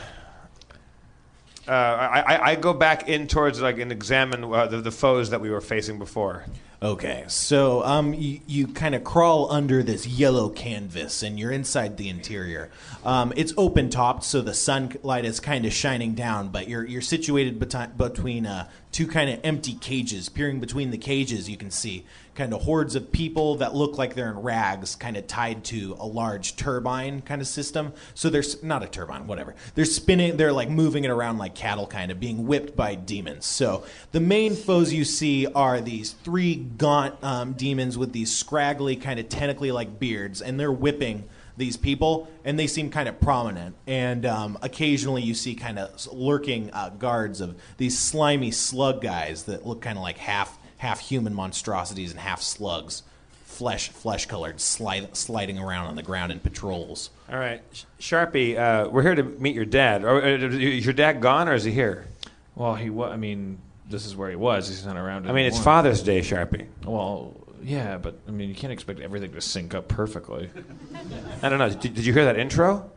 uh, I, I, I go back in towards like and examine uh, the, the foes that we were facing before. Okay, so um, you, you kind of crawl under this yellow canvas, and you're inside the interior. Um, it's open topped, so the sunlight is kind of shining down, but you're you're situated beti- between uh, two kind of empty cages. Peering between the cages, you can see kind of hordes of people that look like they're in rags, kind of tied to a large turbine kind of system. So there's not a turbine, whatever. They're spinning, they're like moving it around like cattle, kind of being whipped by demons. So the main foes you see are these three gaunt um, demons with these scraggly, kind of tentacly like beards, and they're whipping these people, and they seem kind of prominent. And um, occasionally you see kind of lurking uh, guards of these slimy slug guys that look kind of like half half human monstrosities and half slugs, flesh flesh colored, slide, sliding around on the ground in patrols. All right, Sh- Sharpie, uh, we're here to meet your dad. Or, uh, is your dad gone, or is he here? Well, he was. I mean, this is where he was. He's not around anymore. I mean, it's Father's Day, Sharpie. Well, yeah, but I mean, you can't expect everything to sync up perfectly. I don't know. Did, did you hear that intro?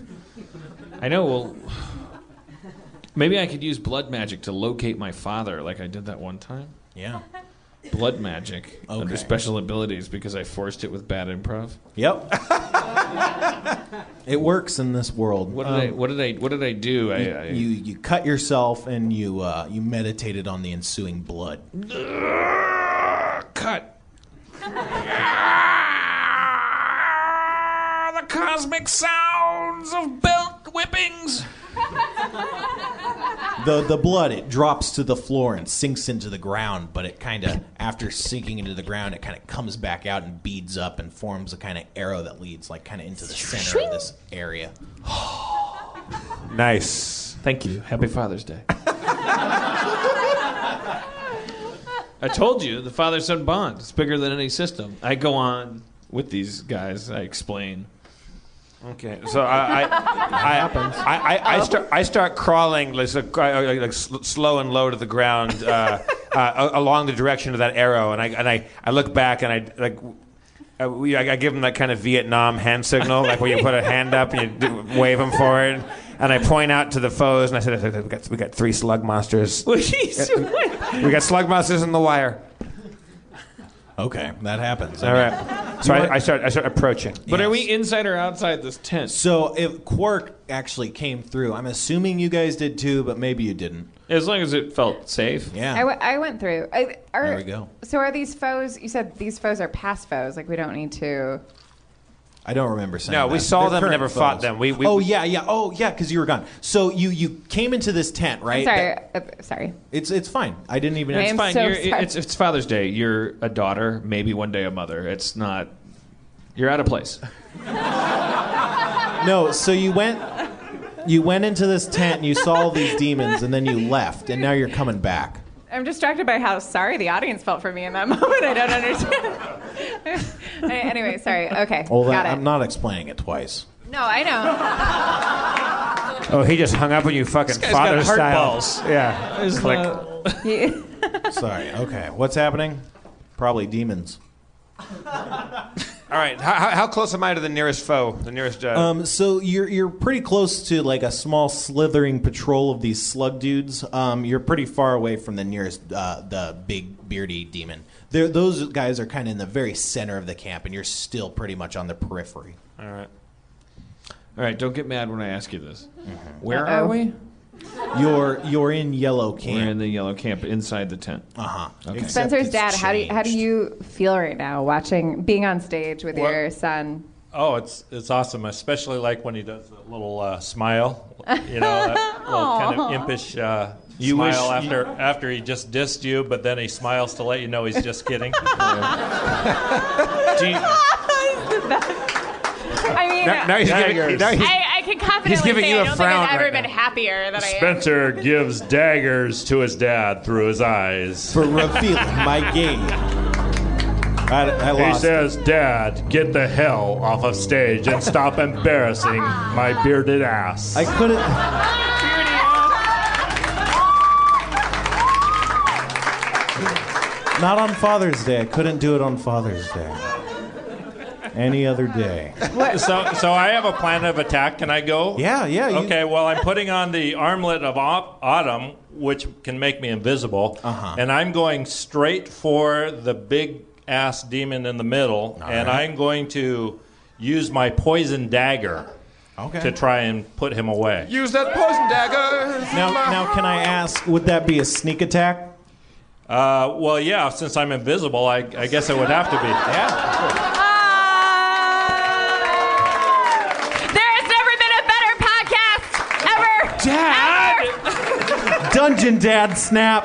I know. Well, maybe I could use blood magic to locate my father, like I did that one time. Yeah. Blood magic Okay. under special abilities because I forced it with bad improv. Yep. It works in this world. What did Um, I? What did I? What did I do? I, You, I, you you cut yourself and you uh, you meditated on the ensuing blood. cut. The cosmic sounds of belt whippings. The the blood, it drops to the floor and sinks into the ground, but it kind of, after sinking into the ground, it kind of comes back out and beads up and forms a kind of arrow that leads like kind of into the center of this area. Nice. Thank you. Happy Father's Day. I told you, the father-son bond. It's bigger than any system. I go on with these guys. I explain. Okay, so I I I, I, I, I start I start crawling like, so- like, like sl- slow and low to the ground uh, uh, along the direction of that arrow, and I and I, I look back and I like uh, we, I, I give him that kind of Vietnam hand signal, like where you put a hand up and you do, wave them forward, and I point out to the foes and I said, "We got we got three slug monsters. we got slug monsters in the wire." Okay, that happens. All right. So I, I start I start approaching. But are we inside or outside this tent? So if Quark actually came through, I'm assuming you guys did too, but maybe you didn't. As long as it felt safe. Yeah. I, w- I went through. I, are, There we go. So are these foes? You said these foes are past foes. Like we don't need to. I don't remember saying No, that. we saw They're them, current never fought foes. them. We, we oh yeah, yeah. Oh yeah, because you were gone. So you you came into this tent, right? I'm sorry. That- uh, sorry. it's it's fine. I didn't even. I It's am fine. so You're, sorry. it's, it's Father's Day. You're a daughter, maybe one day a mother. It's not. You're out of place. No, so you went you went into this tent and you saw all these demons and then you left and now you're coming back. I'm distracted by how sorry the audience felt for me in that moment. I don't understand. Anyway, sorry. Okay, Well, got that, it. I'm not explaining it twice. No, I know. Oh, he just hung up on you fucking guy's father got heart style. balls. Yeah. It's Click. not- Sorry. Okay. What's happening? Probably demons. All right. How, how, how close am I to the nearest foe? The nearest. Uh, Um, so you're you're pretty close to like a small slithering patrol of these slug dudes. Um, you're pretty far away from the nearest uh, the big beardy demon. They're, those guys are kind of in the very center of the camp, and you're still pretty much on the periphery. all right. All right, don't get mad when I ask you this. Mm-hmm. Where Uh-oh. are we? You're you're in yellow camp. We're in the yellow camp inside the tent. Uh huh. Okay. Spencer's dad. How do you, how do you feel right now watching being on stage with Well- your son? Oh, it's it's awesome, especially like when he does the little uh, smile, you know, that little kind of impish uh, You smile wish- after after he just dissed you, but then he smiles to let you know he's just kidding. Do you, I mean, Now, now he's giving, now he's, I, I can confidently he's giving say you I a don't think frown I've ever right been now. happier than I am. Spencer gives daggers to his dad through his eyes. For revealing my game. I, I He lost. says, Dad, get the hell off of stage and stop embarrassing my bearded ass. I couldn't. Not on Father's Day. I couldn't do it on Father's Day. Any other day. so, so I have a plan of attack. Can I go? Yeah, yeah. You, Okay, well, I'm putting on the armlet of Au- Autumn, which can make me invisible, Uh-huh. and I'm going straight for the big ass demon in the middle, and right. I'm going to use my poison dagger Okay. to try and put him away. use that poison dagger. Now, now, can I ask? Would that be a sneak attack? Uh, well, yeah, since I'm invisible, I, I guess it would have to be. Yeah. There has never been a better podcast ever. Dad. Dungeon Dad snap.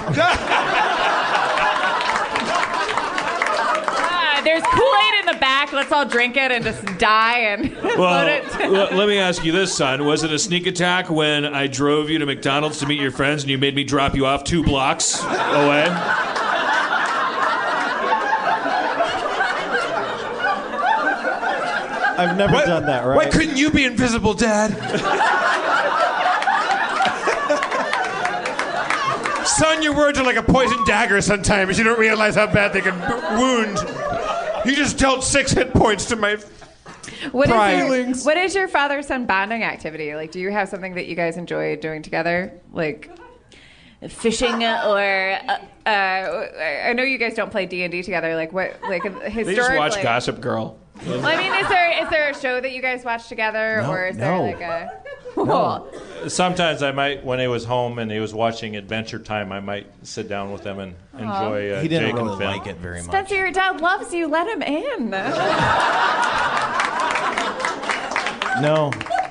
Ah, there's Kool-Aid in the back. Let's all drink it and just die and float well, it. l- let me ask you this, son. Was it a sneak attack when I drove you to McDonald's to meet your friends and you made me drop you off two blocks away? I've never Why- done that, right? Why couldn't you be invisible, Dad? Son, your words are like a poison dagger sometimes. You don't realize how bad they can b- wound. You just dealt six hit points to my What is, your, feelings. what is your father-son bonding activity? Like, do you have something that you guys enjoy doing together? Like fishing or uh, uh, I know you guys don't play D and D together. Like what? Like historically. They just watch Gossip Girl. Well, I mean, is there is there a show that you guys watch together, No, or is no. there like a? No. Sometimes I might, when he was home and he was watching Adventure Time, I might sit down with him and enjoy uh, He didn't Jake really and Finn. like it very much. Spencer, your dad loves you. Let him in. No.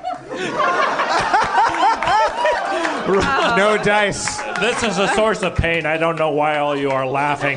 no dice. This is a source of pain. I don't know why all you are laughing.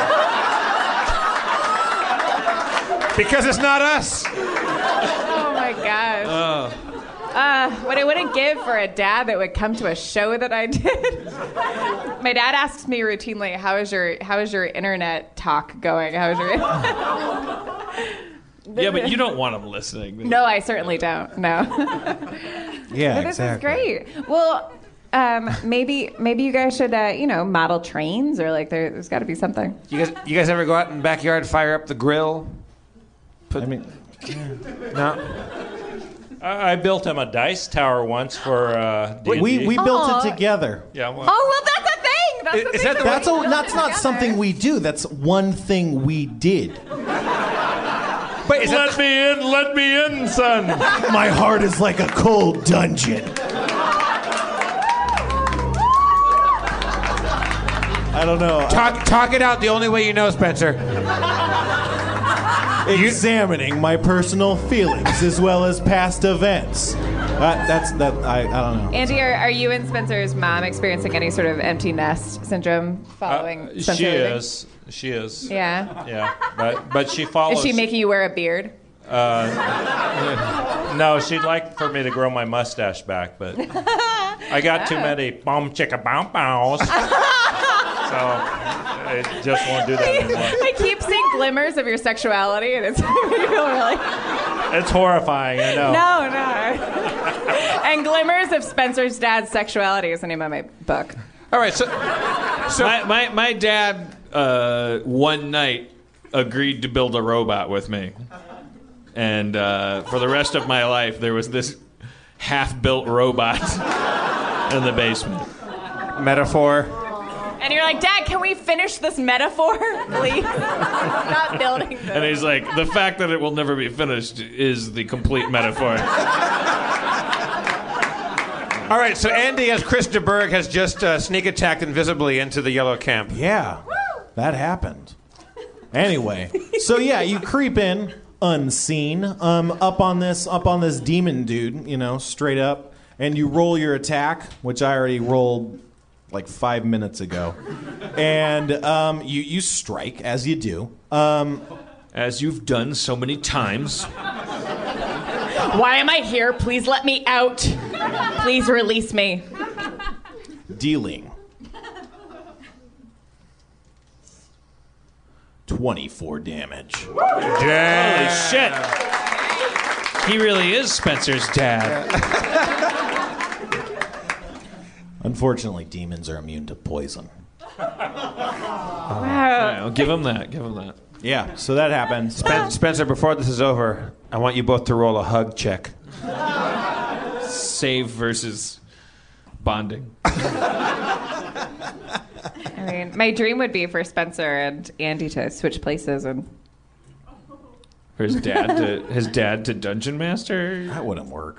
Because it's not us. Oh my gosh. Uh, what I wouldn't give for a dad that would come to a show that I did. My dad asks me routinely, "How is your How is your internet talk going? How is your?" Yeah, but you don't want them listening. No, I certainly don't. No. Yeah, But this exactly. is great. Well, um, maybe maybe you guys should, uh, you know, model trains or like there, there's got to be something. You guys, you guys ever go out in the backyard, fire up the grill? Put, I mean, no. I, I built him a dice tower once for uh, D and D. we we built Aw. it together. Yeah. Well, Oh, well, that's a thing. That's the Is thing that the we That's do a, that's not together. something we do. That's one thing we did. Wait, is Let that, me in, let me in, son. My heart is like a cold dungeon. I don't know. talk, talk it out the only way you know, Spencer. Examining my personal feelings as well as past events. Uh, that's that. I, I don't know. Andy, are, are you and Spencer's mom experiencing any sort of empty nest syndrome following uh, Spencer she leaving? is. She is. Yeah. Yeah. But but she follows. Is she making you wear a beard? Uh, no, she'd like for me to grow my mustache back, but I got too many bomb chicka bow bows. So I just won't do that anymore. I keep seeing glimmers of your sexuality, and it's making me feel really. It's horrifying, I know. No, no. And glimmers of Spencer's dad's sexuality is the name of my book. All right, so, so my, my, my dad, uh, one night, agreed to build a robot with me. And uh, for the rest of my life, there was this half-built robot in the basement. metaphor. And you're like, Dad, can we finish this metaphor, please? Not building this. And he's like, the fact that it will never be finished is the complete metaphor. All right, so Andy, as Chris DeBerg, has just uh, sneak attacked invisibly into the yellow camp. Yeah, that happened. Anyway, so yeah, you creep in unseen, um, up on this, up on this demon dude, you know, straight up, and you roll your attack, which I already rolled like five minutes ago, and um, you you strike as you do, um, as you've done so many times. Why am I here? Please let me out. Please release me. Dealing twenty-four damage. Holy shit. He really is Spencer's dad. Unfortunately, demons are immune to poison. Wow. Yeah, give him that. Give him that. Yeah, so that happens. Spen- Spencer, before this is over, I want you both to roll a hug check. Save versus bonding. I mean, my dream would be for Spencer and Andy to switch places and. For his dad to his dad to dungeon master. That wouldn't work.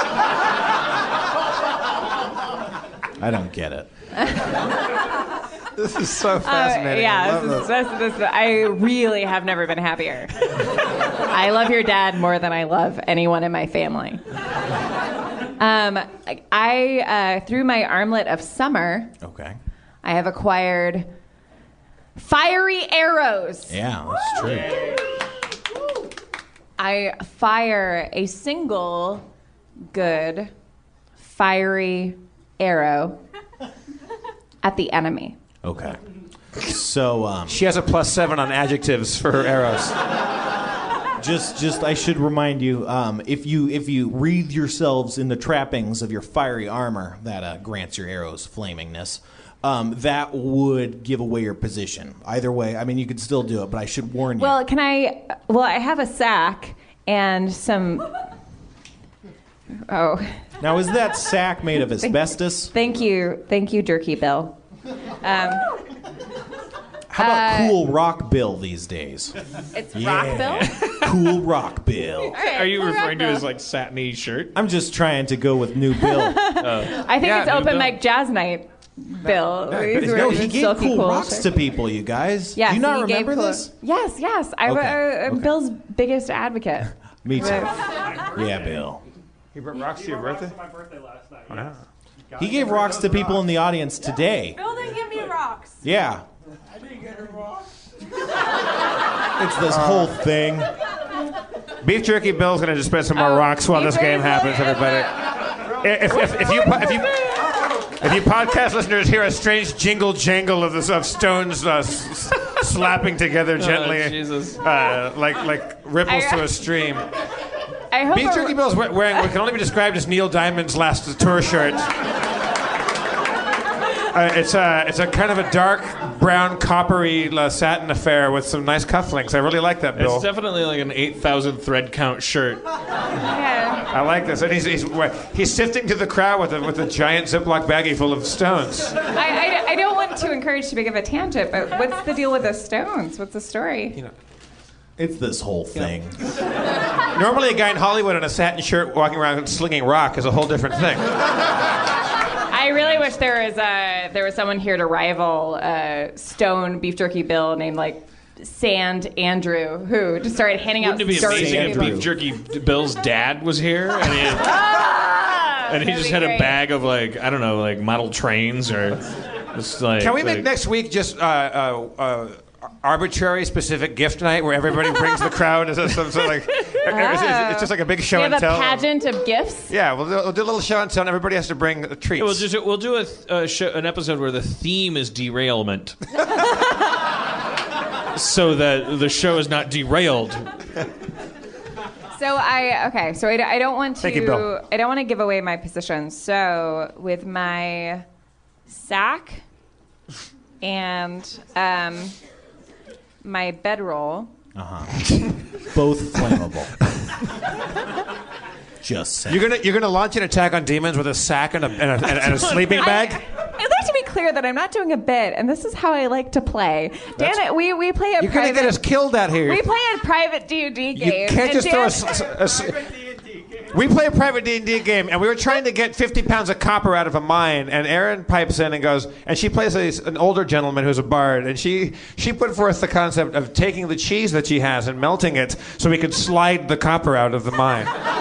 I don't get it. This is so fascinating. Uh, I yeah, love this is, this. this, this, I really have never been happier. I love your dad more than I love anyone in my family. Um, I, uh, through my armlet of summer, Okay. I have acquired fiery arrows. Yeah, that's true. I fire a single good fiery arrow at the enemy. Okay. So, um, She has a plus seven on adjectives for her arrows. just, just, I should remind you, um, if you, if you wreathe yourselves in the trappings of your fiery armor that uh, grants your arrows flamingness, um, that would give away your position. Either way, I mean, you could still do it, but I should warn you. Well, can I? Well, I have a sack and some. Oh. Now, is that sack made of asbestos? Thank you, thank you, Jerky Bill. Um, How about uh, Cool Rock Bill these days? It's Yeah. Rock Bill. Cool Rock Bill. right, Are you cool referring to Rock his Bill. like satiny shirt? I'm just trying to go with New Bill. I think Yeah, it's new open Bill. mic jazz night. Bill. These were No, he these gave silky cool cool rocks shirts. to people, you guys. Yes, Do you not he gave remember cool- this? Yes, yes. I'm, Okay, uh, I'm okay. Bill's biggest advocate. Me too. But- Yeah, Bill. He brought rocks to your birthday? my birthday last night. Wow. He gave rocks to people in the audience today. Bill didn't give me rocks. Yeah. I didn't get her rocks. It's this whole thing. Beef Jerky Bill's going to dispense some more Oh, rocks while Beef this game Jerky happens, Bill- everybody. If, if, if, you, if, you, if you podcast listeners hear a strange jingle jangle of, this, of stones uh, s- slapping together gently, Oh, Jesus. Uh, like like ripples I- to a stream. I hope Beef a- Jerky Bill's we- wearing what can only be described as Neil Diamond's last tour shirt. Uh, it's a it's a kind of a dark brown coppery uh, satin affair with some nice cufflinks. I really like that, Bill. It's definitely like an eight thousand thread count shirt. Yeah. I like this, and he's he's, he's sifting to the crowd with a with a giant Ziploc baggie full of stones. I, I, I don't want to encourage too big of a tangent, but what's the deal with the stones? What's the story? You know, It's this whole thing. normally a guy in Hollywood in a satin shirt walking around slinging rock is a whole different thing. I really wish there was a, there was someone here to rival uh, Stone Beef Jerky Bill named like Sand Andrew, who just started handing Wouldn't out it be dirt amazing to if people. Beef Jerky Bill's dad was here and he, had, Ah, and he that'd just be had a great. bag of like I don't know like model trains or just like. Can we make like- next week just uh, uh, uh, arbitrary specific gift night where everybody brings the crowd as a, some sort of like it's, it's- it's just like a big show We and have a tell. pageant of gifts. Yeah, we'll do, we'll do a little show and tell, and everybody has to bring treats. We'll just we'll do a, a show, an episode where the theme is derailment, so that the show is not derailed. So I okay. So I, I don't want to. Thank you, Bill. I don't want to give away my position. So with my sack and um, my bedroll. Uh huh. Both flammable. Just saying. You're gonna you're gonna launch an attack on demons with a sack and a and a, and a, and a sleeping bag. I'd like to be clear that I'm not doing a bit, and this is how I like to play. Dan, we, we play a You're private. gonna get us killed out here. We play a private D and D game. You can't and just Dan, throw a, s- a s- We play a private D and D game, and we were trying to get fifty pounds of copper out of a mine. And Erin pipes in and goes, and she plays a, an older gentleman who's a bard, and she she put forth the concept of taking the cheese that she has and melting it so we could slide the copper out of the mine.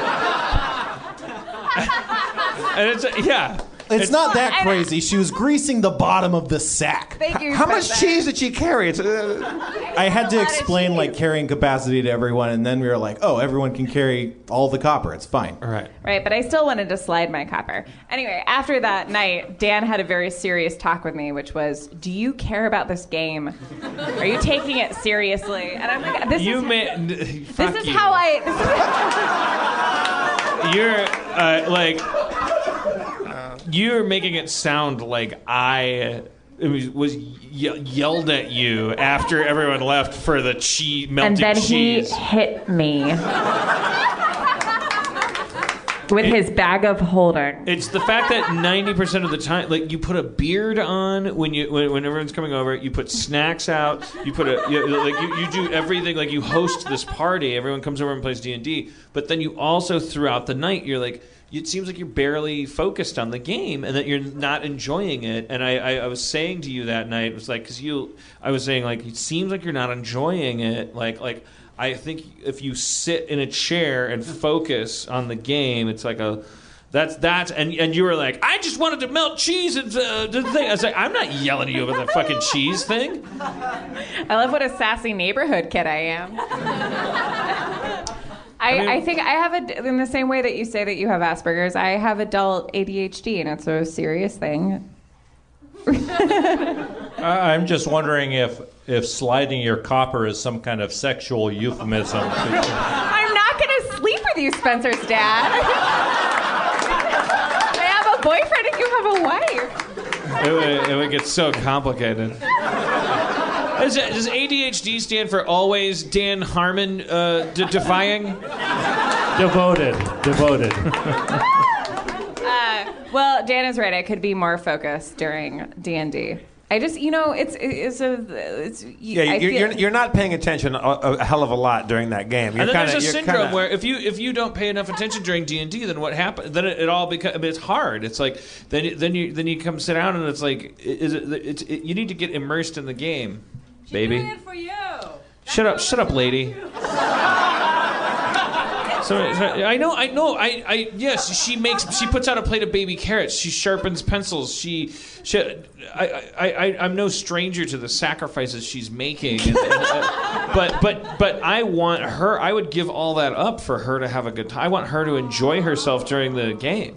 And it's yeah. It's, not that and I- crazy. She was greasing the bottom of the sack. Thank you. How for much that. cheese did she carry? It's, uh, I had to lot of explain cheese. like carrying capacity to everyone, and then we were like, "Oh, everyone can carry all the copper. It's fine." all right. Right, but I still wanted to slide my copper. Anyway, after that night, Dan had a very serious talk with me, which was, "Do you care about this game? Are you taking it seriously?" And I'm like, "This You is man, this fuck is you. how I." This is, You're uh, like you're making it sound like I it was, was ye- yelled at you after everyone left for the cheese melting and then cheese. he hit me with his bag of holding. It's the fact that ninety percent of the time, like you put a beard on when you when, when everyone's coming over, you put snacks out, you put a you, like you, you do everything, like you host this party, everyone comes over and plays D and D, but then you also throughout the night you're like, it seems like you're barely focused on the game and that you're not enjoying it. And I, I, I was saying to you that night, it was like, because you, I was saying like, it seems like you're not enjoying it. Like, like I think if you sit in a chair and focus on the game, it's like a, that's that. And and you were like, I just wanted to melt cheese and uh, the thing. I was like, I'm not yelling at you about that fucking cheese thing. I love what a sassy neighborhood kid I am. I, I mean- I think I have a, in the same way that you say that you have Asperger's, I have adult A D H D, and it's a serious thing. I- I'm just wondering if if sliding your copper is some kind of sexual euphemism. I'm not going to sleep with you, Spencer's dad. I have a boyfriend and you have a wife. It would, it would get so complicated. Does, does A D H D stand for always Dan Harmon uh, de- defying? Devoted. Devoted. Uh, well, Dan is right. I could be more focused during D and D. I just, you know, it's it's a it's. Yeah, I you're, feel, you're, you're not paying attention a, a hell of a lot during that game. You're And then kinda, there's a you're syndrome kinda- where if you if you don't pay enough attention during D and D, then what happens? Then it, it all becomes. I mean, it's hard. It's like then you- then you then you come sit down and it's like is it, it's it, you need to get immersed in the game, baby. Doing it for you. Shut up, shut up, lady. So, so I know, I know, I, I, yes, she makes, she puts out a plate of baby carrots. She sharpens pencils. She, she I, I, I, I'm no stranger to the sacrifices she's making. And, and, uh, but, but, but I want her. I would give all that up for her to have a good time. I want her to enjoy herself during the game.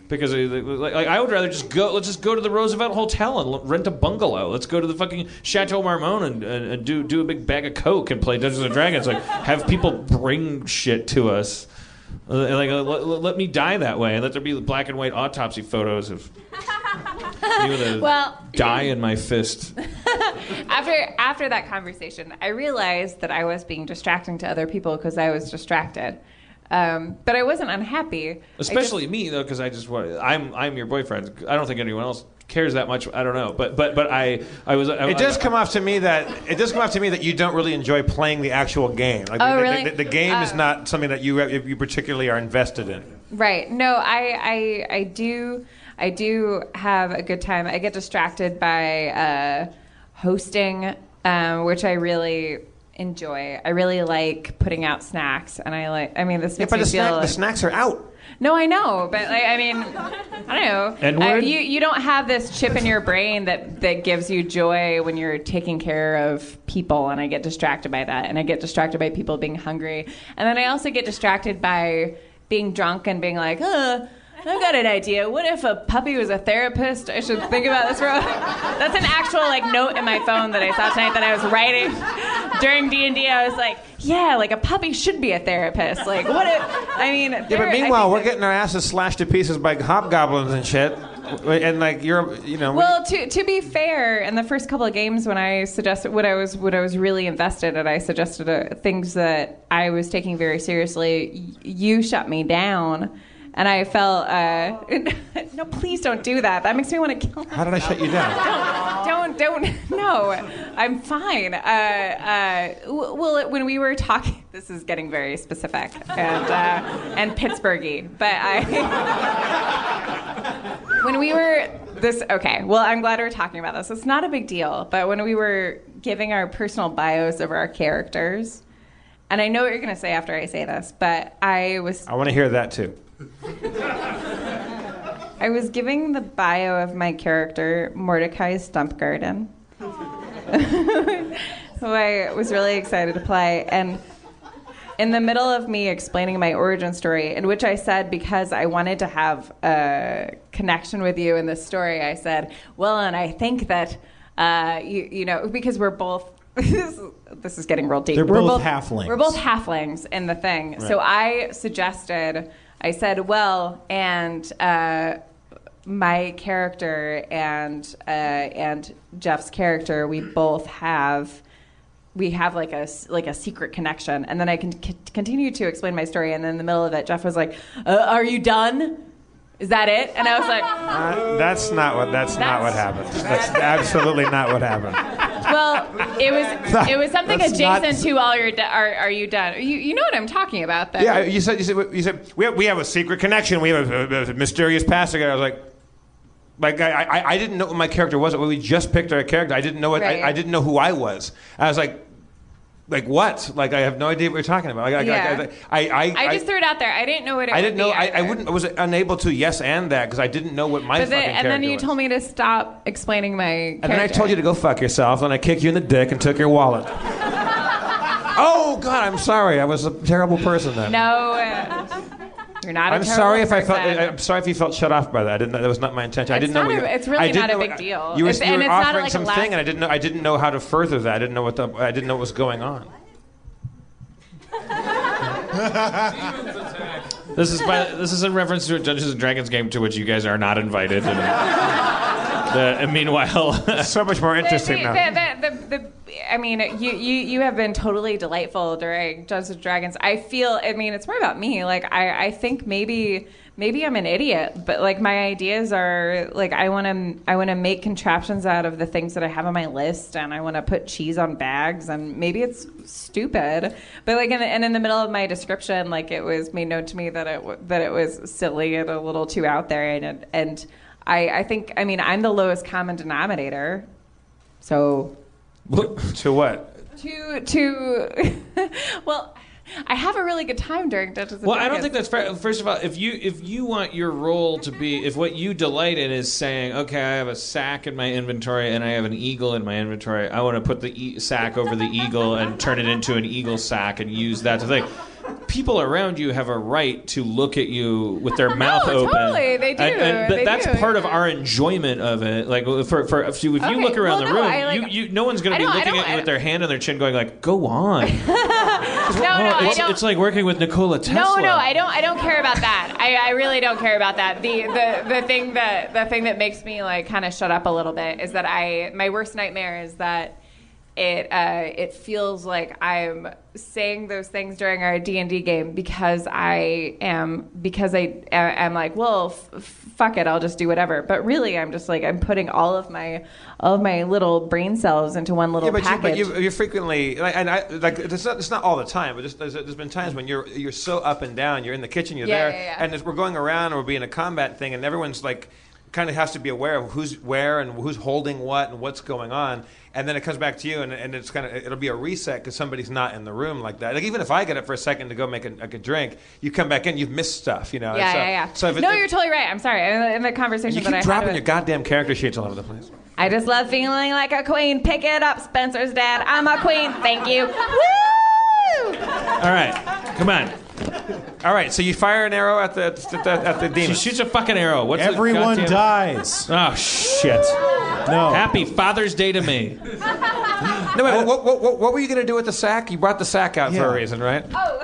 Because like, like I would rather just go. Let's just go to the Roosevelt Hotel and l- rent a bungalow. Let's go to the fucking Chateau Marmont and, and, and do do a big bag of coke and play Dungeons and Dragons. Like have people bring shit to us. Uh, like uh, let, let me die that way and let there be black and white autopsy photos of me with a Well- die in my fist. After after that conversation, I realized that I was being distracting to other people because I was distracted. Um, but I wasn't unhappy. Especially me though, because I just want. I'm I'm your boyfriend. I don't think anyone else cares that much. I don't know, but but but I I was. I, It does I, come off to me that it does come off to me that you don't really enjoy playing the actual game. Like Oh, the, really? the, the game is Oh. not something that you you particularly are invested in. Right. No, I, I, I do, I do have a good time. I get distracted by uh, hosting, um, which I really enjoy. I really like putting out snacks, and I like. I mean, this Yeah, makes but me the, feel. snack, like, the snacks are out. No, I know, but like, I mean, I don't know. N-word? Uh, you you don't have this chip in your brain that that gives you joy when you're taking care of people, and I get distracted by that, and I get distracted by people being hungry, and then I also get distracted by being drunk and being like, uh, I've got an idea. What if a puppy was a therapist? I should think about this. For a... That's an actual like note in my phone that I saw tonight that I was writing during D and D. I was like, yeah, like a puppy should be a therapist. Like, what if? I mean, Yeah, there- but I meanwhile, think we're that- getting our asses slashed to pieces by hobgoblins and shit, and like you're, you know. Well, to to be fair, in the first couple of games, when I suggested what I was what I was really invested in, I suggested uh, things that I was taking very seriously. Y- you shut me down, and I felt uh, no. Please don't do that. That makes me want to kill myself. How did I shut you down? Don't don't don't. No, I'm fine. Uh, uh, w- well, it- when we were talking, this is getting very specific and uh, and Pittsburghy, but I. When we were this okay, well, I'm glad we're talking about this. It's not a big deal, but when we were giving our personal bios of our characters, and I know what you're going to say after I say this, but I was I want to hear that too. I was giving the bio of my character Mordecai Stumpgarden, who I was really excited to play, and in the middle of me explaining my origin story, in which I said, because I wanted to have a connection with you in this story, I said, well, and I think that, uh, you, you know, because we're both, this, is, this is getting real deep. They're we're both halflings. We're both halflings in the thing. Right. So I suggested, I said, well, and uh, my character and uh, and Jeff's character, we both have... we have like a like a secret connection, and then I can c- continue to explain my story, and then in the middle of it, Jeff was like, uh, "Are you done? Is that it?" And I was like, Uh, that's not what. That's, not what happened. That's absolutely not what happened. "Well, it was it was something That's adjacent not- to all your. Are are you done? You you know what I'm talking about, then? Yeah, you said you said you said we have, we have a secret connection. We have a, a, a mysterious past together. I was like. Like I, I, I didn't know what my character was. We just picked our character. I didn't know what Right. I, I didn't know who I was. I was like, like what? Like I have no idea what you're talking about. Like, Yeah. I, I, I, I just threw it out there. I didn't know what it I would didn't know. be I, I either. wouldn't. I was unable to yes and that because I didn't know what my But fucking then, and character then you was. told me to stop explaining my character. And then I told you to go fuck yourself, and I kicked you in the dick and took your wallet. Oh God, I'm sorry. I was a terrible person then. No, uh, you're not. A I'm terrible sorry if I person. felt. I'm sorry if you felt shut off by that. I didn't. That was not my intention. I It's didn't know. not what a- you- it's really I didn't not a know- big deal. You were, It's- you and were it's not offering like a something, last- and I didn't know. I didn't know how to further that. I didn't know what the. I didn't know what was going on. This is by, this is in reference to a Dungeons and Dragons game to which you guys are not invited. And, the, and meanwhile, so much more interesting the, now. The, the, the, the, I mean, you, you, you have been totally delightful during Dungeons and Dragons. I feel, I mean, it's more about me. Like, I, I think maybe maybe I'm an idiot, but like my ideas are like I want to I want to make contraptions out of the things that I have on my list, and I want to put cheese on bags, and maybe it's stupid, but like in the, and in the middle of my description, like it was made known to me that it w- that it was silly and a little too out there, and and I I think I mean I'm the lowest common denominator, so to what? to to well. I have a really good time during Dungeons and well, I Dragons. don't think that's fair. First of all, if you if you want your role to be, if what you delight in is saying, okay, I have a sack in my inventory and I have an eagle in my inventory, I want to put the e- sack over the eagle and turn it into an eagle sack and use that to think. people around you have a right to look at you with their mouth no, open. Totally, they do. And, and they that's do. part of our enjoyment of it. Like for for if you, if you Okay, look around well, the no, room, I, like- you, you no one's going I to be don't- I looking don't- at you I with their hand on their chin, going like, "Go on." no, no, I it's, don't. it's like working with Nikola Tesla. No, no, I don't. I don't care about that. I, I really don't care about that. The, the the thing that the thing that makes me like kind of shut up a little bit is that I my worst nightmare is that it uh, it feels like I'm saying those things during our D and D game because I am because I I'm like, well, f- fuck it, I'll just do whatever. But really, I'm just like I'm putting all of my all of my little brain cells into one little Yeah, but, you, package. but you, you're frequently, like, and I, like, it's not, it's not all the time, but just, there's, there's been times when you're you're so up and down. You're in the kitchen, you're Yeah, there, yeah, yeah. and as we're going around, or we're being a combat thing, and everyone's like, kind of has to be aware of who's where and who's holding what and what's going on, and then it comes back to you, and, and it's kind of it'll be a reset because somebody's not in the room like that. Like even if I get up for a second to go make a, like a drink, you come back in, you've missed stuff, you know. yeah, so, yeah, yeah. So if it, no, if, you're totally right. I'm sorry. In the, in the conversation you that I keep had dropping with- your goddamn character sheets all over the place. I just love feeling like a queen. Pick it up, Spencer's dad. I'm a queen. Thank you. Woo! All right, come on. All right, so you fire an arrow at the at the, at the demon. She shoots a fucking arrow. What's the Everyone goddamn- dies. Oh shit! No. Happy Father's Day to me. No, wait, what, what, what, what were you going to do with the sack? You brought the sack out for Yeah. a reason, right? Oh.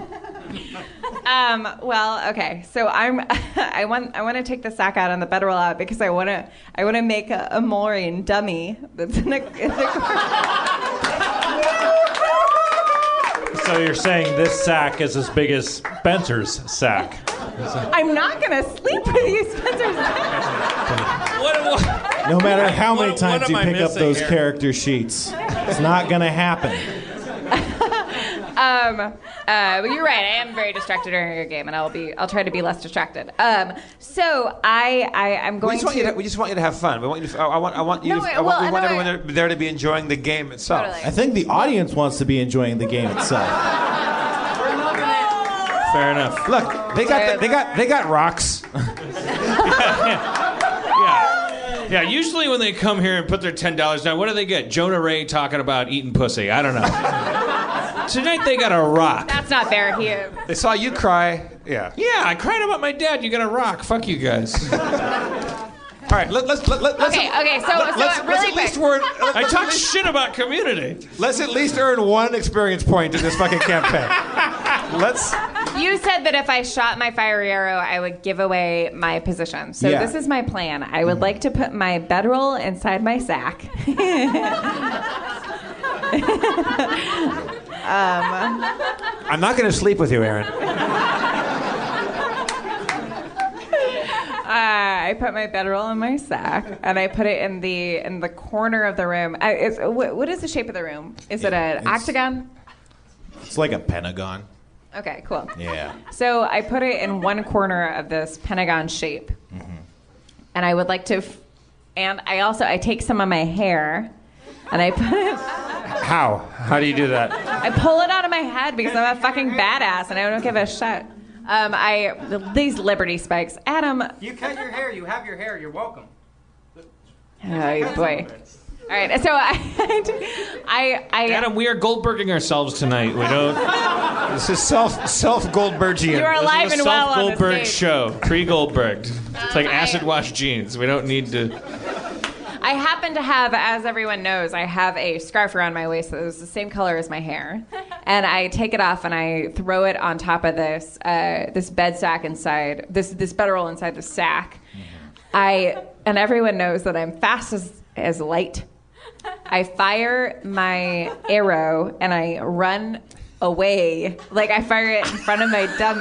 um. Well. Okay. So I'm. I want. I want to take the sack out and the bedroll out because I want to. I want to make a, a Maureen dummy that's in the. In the So you're saying this sack is as big as Spencer's sack? I'm not gonna sleep with you, Spencer's dad. What, what, No matter how What- many what times am you I pick up missing those here? character sheets, it's not going to happen. Um, uh, but you're right. I am very distracted during your game, and I'll be. I'll try to be less distracted. Um, so I, I, I'm We going just, want to. you to, we just want you to have fun. We want you to, I, I want, I want you No, to, wait, I want, well, we want no, everyone there, there to be enjoying the game itself. Totally. I think the audience wants to be enjoying the game itself. Fair enough. Look, they got the, they got they got rocks. Yeah. Yeah, usually when they come here and put their ten dollars down, what do they get? Jonah Ray talking about eating pussy. I don't know. Tonight they got a rock. That's not fair. He. They saw you cry. Yeah. Yeah, I cried about my dad. You got a rock. Fuck you guys. All right. Let, let's let, let, let's Okay. Okay. So, let, so let's, really let's at quick. least word, I talk shit about community. let's at least earn one experience point in this fucking campaign. Let's. You said that if I shot my fiery arrow, I would give away my position. So Yeah. this is my plan. I would like to put my bedroll inside my sack. um, I'm not going to sleep with you, Aaron. Uh, I put my bedroll in my sack, and I put it in the in the corner of the room. I, it's, what, what is the shape of the room? Is it an it's- octagon? It's like a pentagon. Okay, cool. Yeah. So I put it in one corner of this pentagon shape, and I would like to. F- and I also I take some of my hair, and I put it. How? How do you do that? I pull it out of my head because I'm a fucking badass, and I don't give a shit. Um, I these Liberty spikes, Adam. You cut your hair. You have your hair. You're welcome. Oh boy. All right, so I, I, I, Adam, we are Goldberging ourselves tonight. We don't. This is self self Goldbergian. You are alive This is and a well on the Goldberg stage. show, pre Goldberg. It's like acid wash jeans. We don't need to. I happen to have, as everyone knows, I have a scarf around my waist that is the same color as my hair, and I take it off and I throw it on top of this uh, this bed sack inside this this bedroll inside the sack. I and everyone knows that I'm fast as as light. I fire my arrow and I run away, like I fire it in front of my dummy,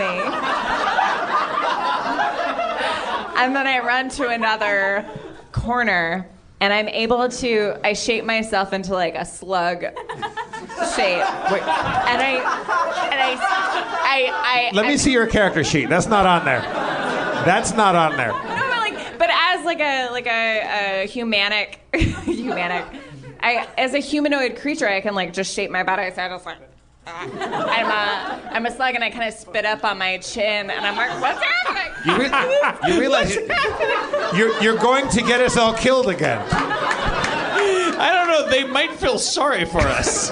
and then I run to another corner. And I'm able to, I shape myself into like a slug shape. Wait. And I, and I, I, I. Let I, me see your character sheet. That's not on there. That's not on there. No, but like, but as like a, like a, a humanic, humanic, I, as a humanoid creature, I can like just shape my body. So I just like, uh, I'm a, I'm a slug and I kind of spit up on my chin and I'm like, what's happening? You, re- you realize you- you're, you're going to get us all killed again. I don't know. They might feel sorry for us.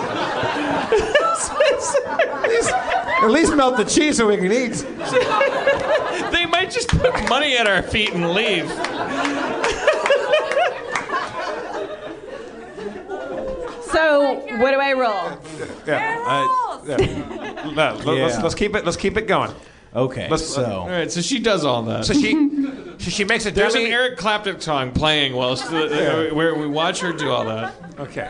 At least melt the cheese so we can eat. They might just put money at our feet and leave. So, what do I roll? Yeah. Uh, yeah. No, let- let's, Yeah. let's keep it. Let's keep it going. Okay, Let's- so All right, so she does all that. So she, so she makes a There's dummy. an Eric Clapton song playing whilst the, uh, where we watch her do all that. Okay.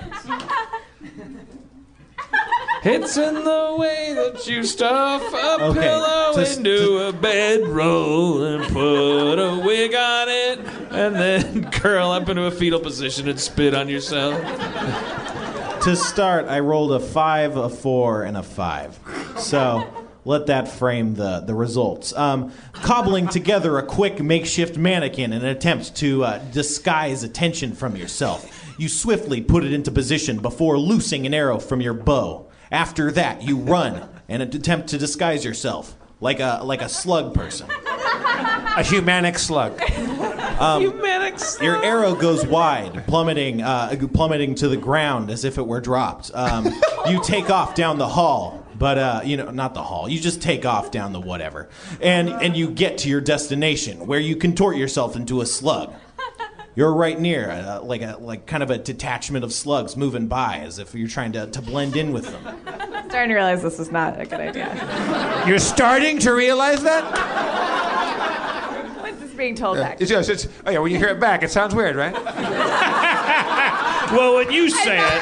It's in the way that you stuff a Okay, pillow just- into a bedroll and put a wig on it and then curl up into a fetal position and spit on yourself. to start, I rolled a five, a four, and a five. So let that frame the, the results. Um, cobbling together a quick makeshift mannequin in an attempt to uh, disguise attention from yourself. You swiftly put it into position before loosing an arrow from your bow. After that, you run and attempt to disguise yourself like a like a slug person. A humanic slug. Um, Humanic slug. Your arrow goes wide, plummeting uh, plummeting to the ground as if it were dropped. Um, you take off down the hall, but uh, you know, not the hall. You just take off down the whatever, and and you get to your destination where you contort yourself into a slug. You're right near, uh, like a like kind of a detachment of slugs moving by, as if you're trying to, to blend in with them. I'm starting to realize this is not a good idea. You're starting to realize that? What's this being told back? It's, it's, it's, oh yeah, when you hear it back, it sounds weird, right? Well, when you say it.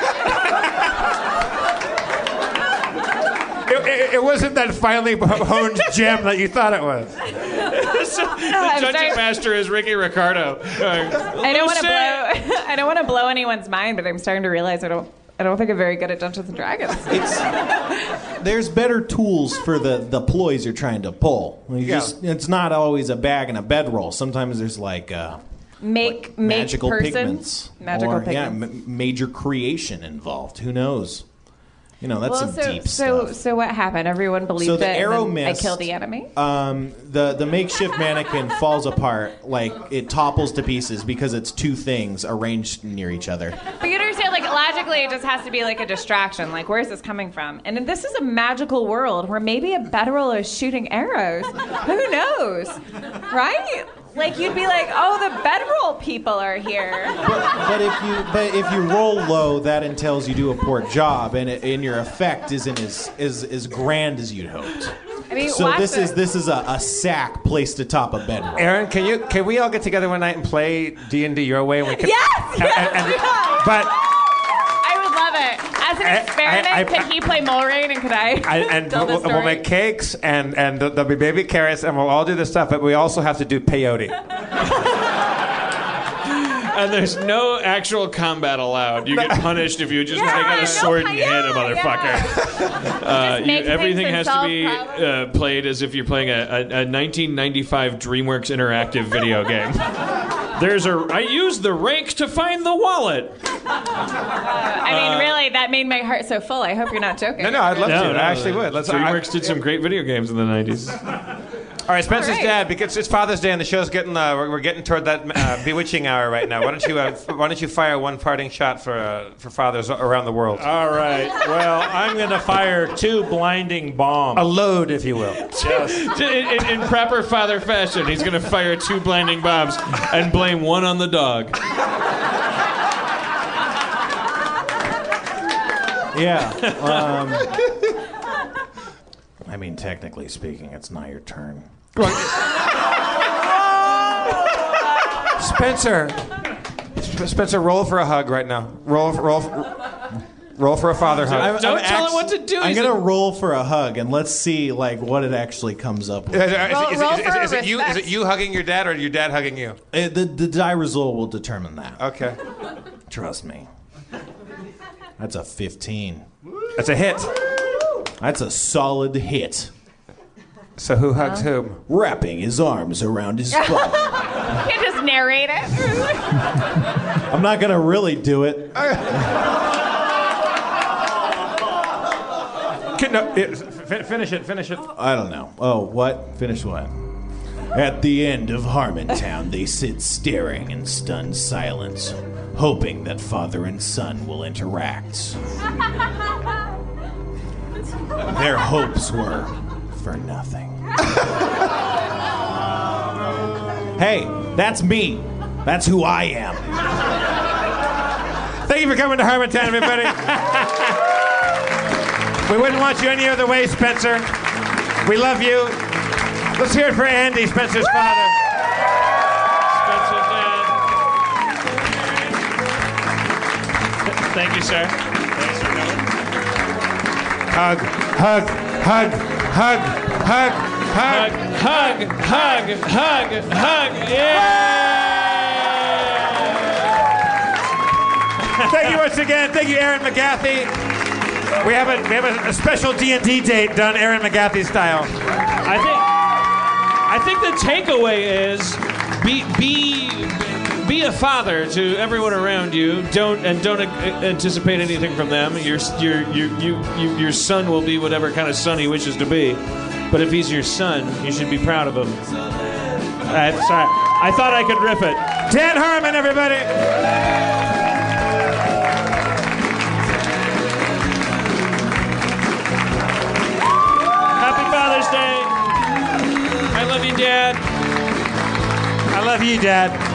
It, it, it wasn't that finely honed gem that you thought it was. So, the I'm judging sorry. master is Ricky Ricardo. I don't want to blow. I don't want to blow anyone's mind, but I'm starting to realize I don't. I don't think I'm very good at Dungeons and Dragons. It's, there's better tools for the, the ploys you're trying to pull. You Yeah. just, it's not always a bag and a bedroll. Sometimes there's like uh, Make make magical person. pigments, Magical or, pigments. Yeah, m- major creation involved. Who knows? You know, that's well, some so, deep so, stuff. So what happened? Everyone believed So the it. arrow and then missed. I killed the enemy. Um, the the makeshift mannequin falls apart, like it topples to pieces because it's two things arranged near each other. But you understand, like logically, it just has to be like a distraction. Like, where's this coming from? And this is a magical world where maybe a bedroll is shooting arrows. Who knows, right? Like you'd be like, oh, the bedroll people are here. But, but if you but if you roll low, that entails you do a poor job, and it, and your effect isn't as as as grand as you'd hoped. I mean, So watch this this. is this is a, a sack placed atop a bedroll. Aaron, can you can we all get together one night and play D and D your way? And we can, Yes! and- and- and- but I would love it. As an I- experiment, I- I- could he play Mulrain and could I? I, and tell the we'll, we'll story? make cakes and and there'll be baby carrots and we'll all do this stuff. But we also have to do peyote. And there's no actual combat allowed. You get punised if you just Yeah, take out no a sword and yeah, hit a motherfucker. Uh, you, make everything things has and to be solve uh, played as if you're playing a, a, a nineteen ninety-five DreamWorks interactive video game. There's a. I used the rake to find the wallet. I mean, Uh, really, that made my heart so full. I hope you're not joking. No, no, I'd love No, to. no, I actually no. would. Let's. DreamWorks did some great video games in the nineties. All right, Spencer's All right. dad, because it's Father's Day and the show's getting uh, we're, we're getting toward that uh, bewitching hour right now. Why don't you uh, Why don't you fire one parting shot for uh, for fathers around the world? All right. Well, I'm going to fire two blinding bombs. A load, if you will. Yes. In, in, in proper father fashion, he's going to fire two blinding bombs and blame one on the dog. Yeah. Um, I mean, technically speaking, it's not your turn. Spencer, Sp- Spencer, roll for a hug right now. Roll, roll, roll for a father hug. I'm- Don't I'm tell him act- what to do. I'm He's gonna a- roll for a hug, and let's see like what it actually comes up with. Is, it- is, Roll- it- is, it- roll is, it- for is it you? Is respect. it you hugging your dad, or your dad hugging you? Uh, the the die result will determine that. Okay, Trust me. That's a fifteen. that's a hit. That's a solid hit. So who hugs whom? Wrapping his arms around his spine. You can just narrate it. I'm not gonna really do it. Can- no, it- fi- finish it. Finish it. I don't know. Oh, what? Finish what? At the end of Harmontown, they sit staring in stunned silence, hoping that father and son will interact. Their hopes were for nothing. Hey, that's me. That's who I am. Thank you for coming to Harmontown, everybody. We wouldn't want you any other way, Spencer. We love you. Let's hear it for Andy, Spencer's father. Spencer's dad. Thank you, sir. Thanks for coming. Hug, hug, hug, hug, hug, hug, hug, hug, hug, hug, yeah! Thank you once again. Thank you, Aaron McGathy. We have a we have a, a special D and D date done Aaron McGathy style. I think I think the takeaway is be be be a father to everyone around you. Don't and don't a- anticipate anything from them. Your your your you, you your son will be whatever kind of son he wishes to be. But if he's your son, you should be proud of him. Uh, sorry, I thought I could rip it. Dan Harmon, everybody. Happy Father's Day. I love you, Dad. I love you, Dad.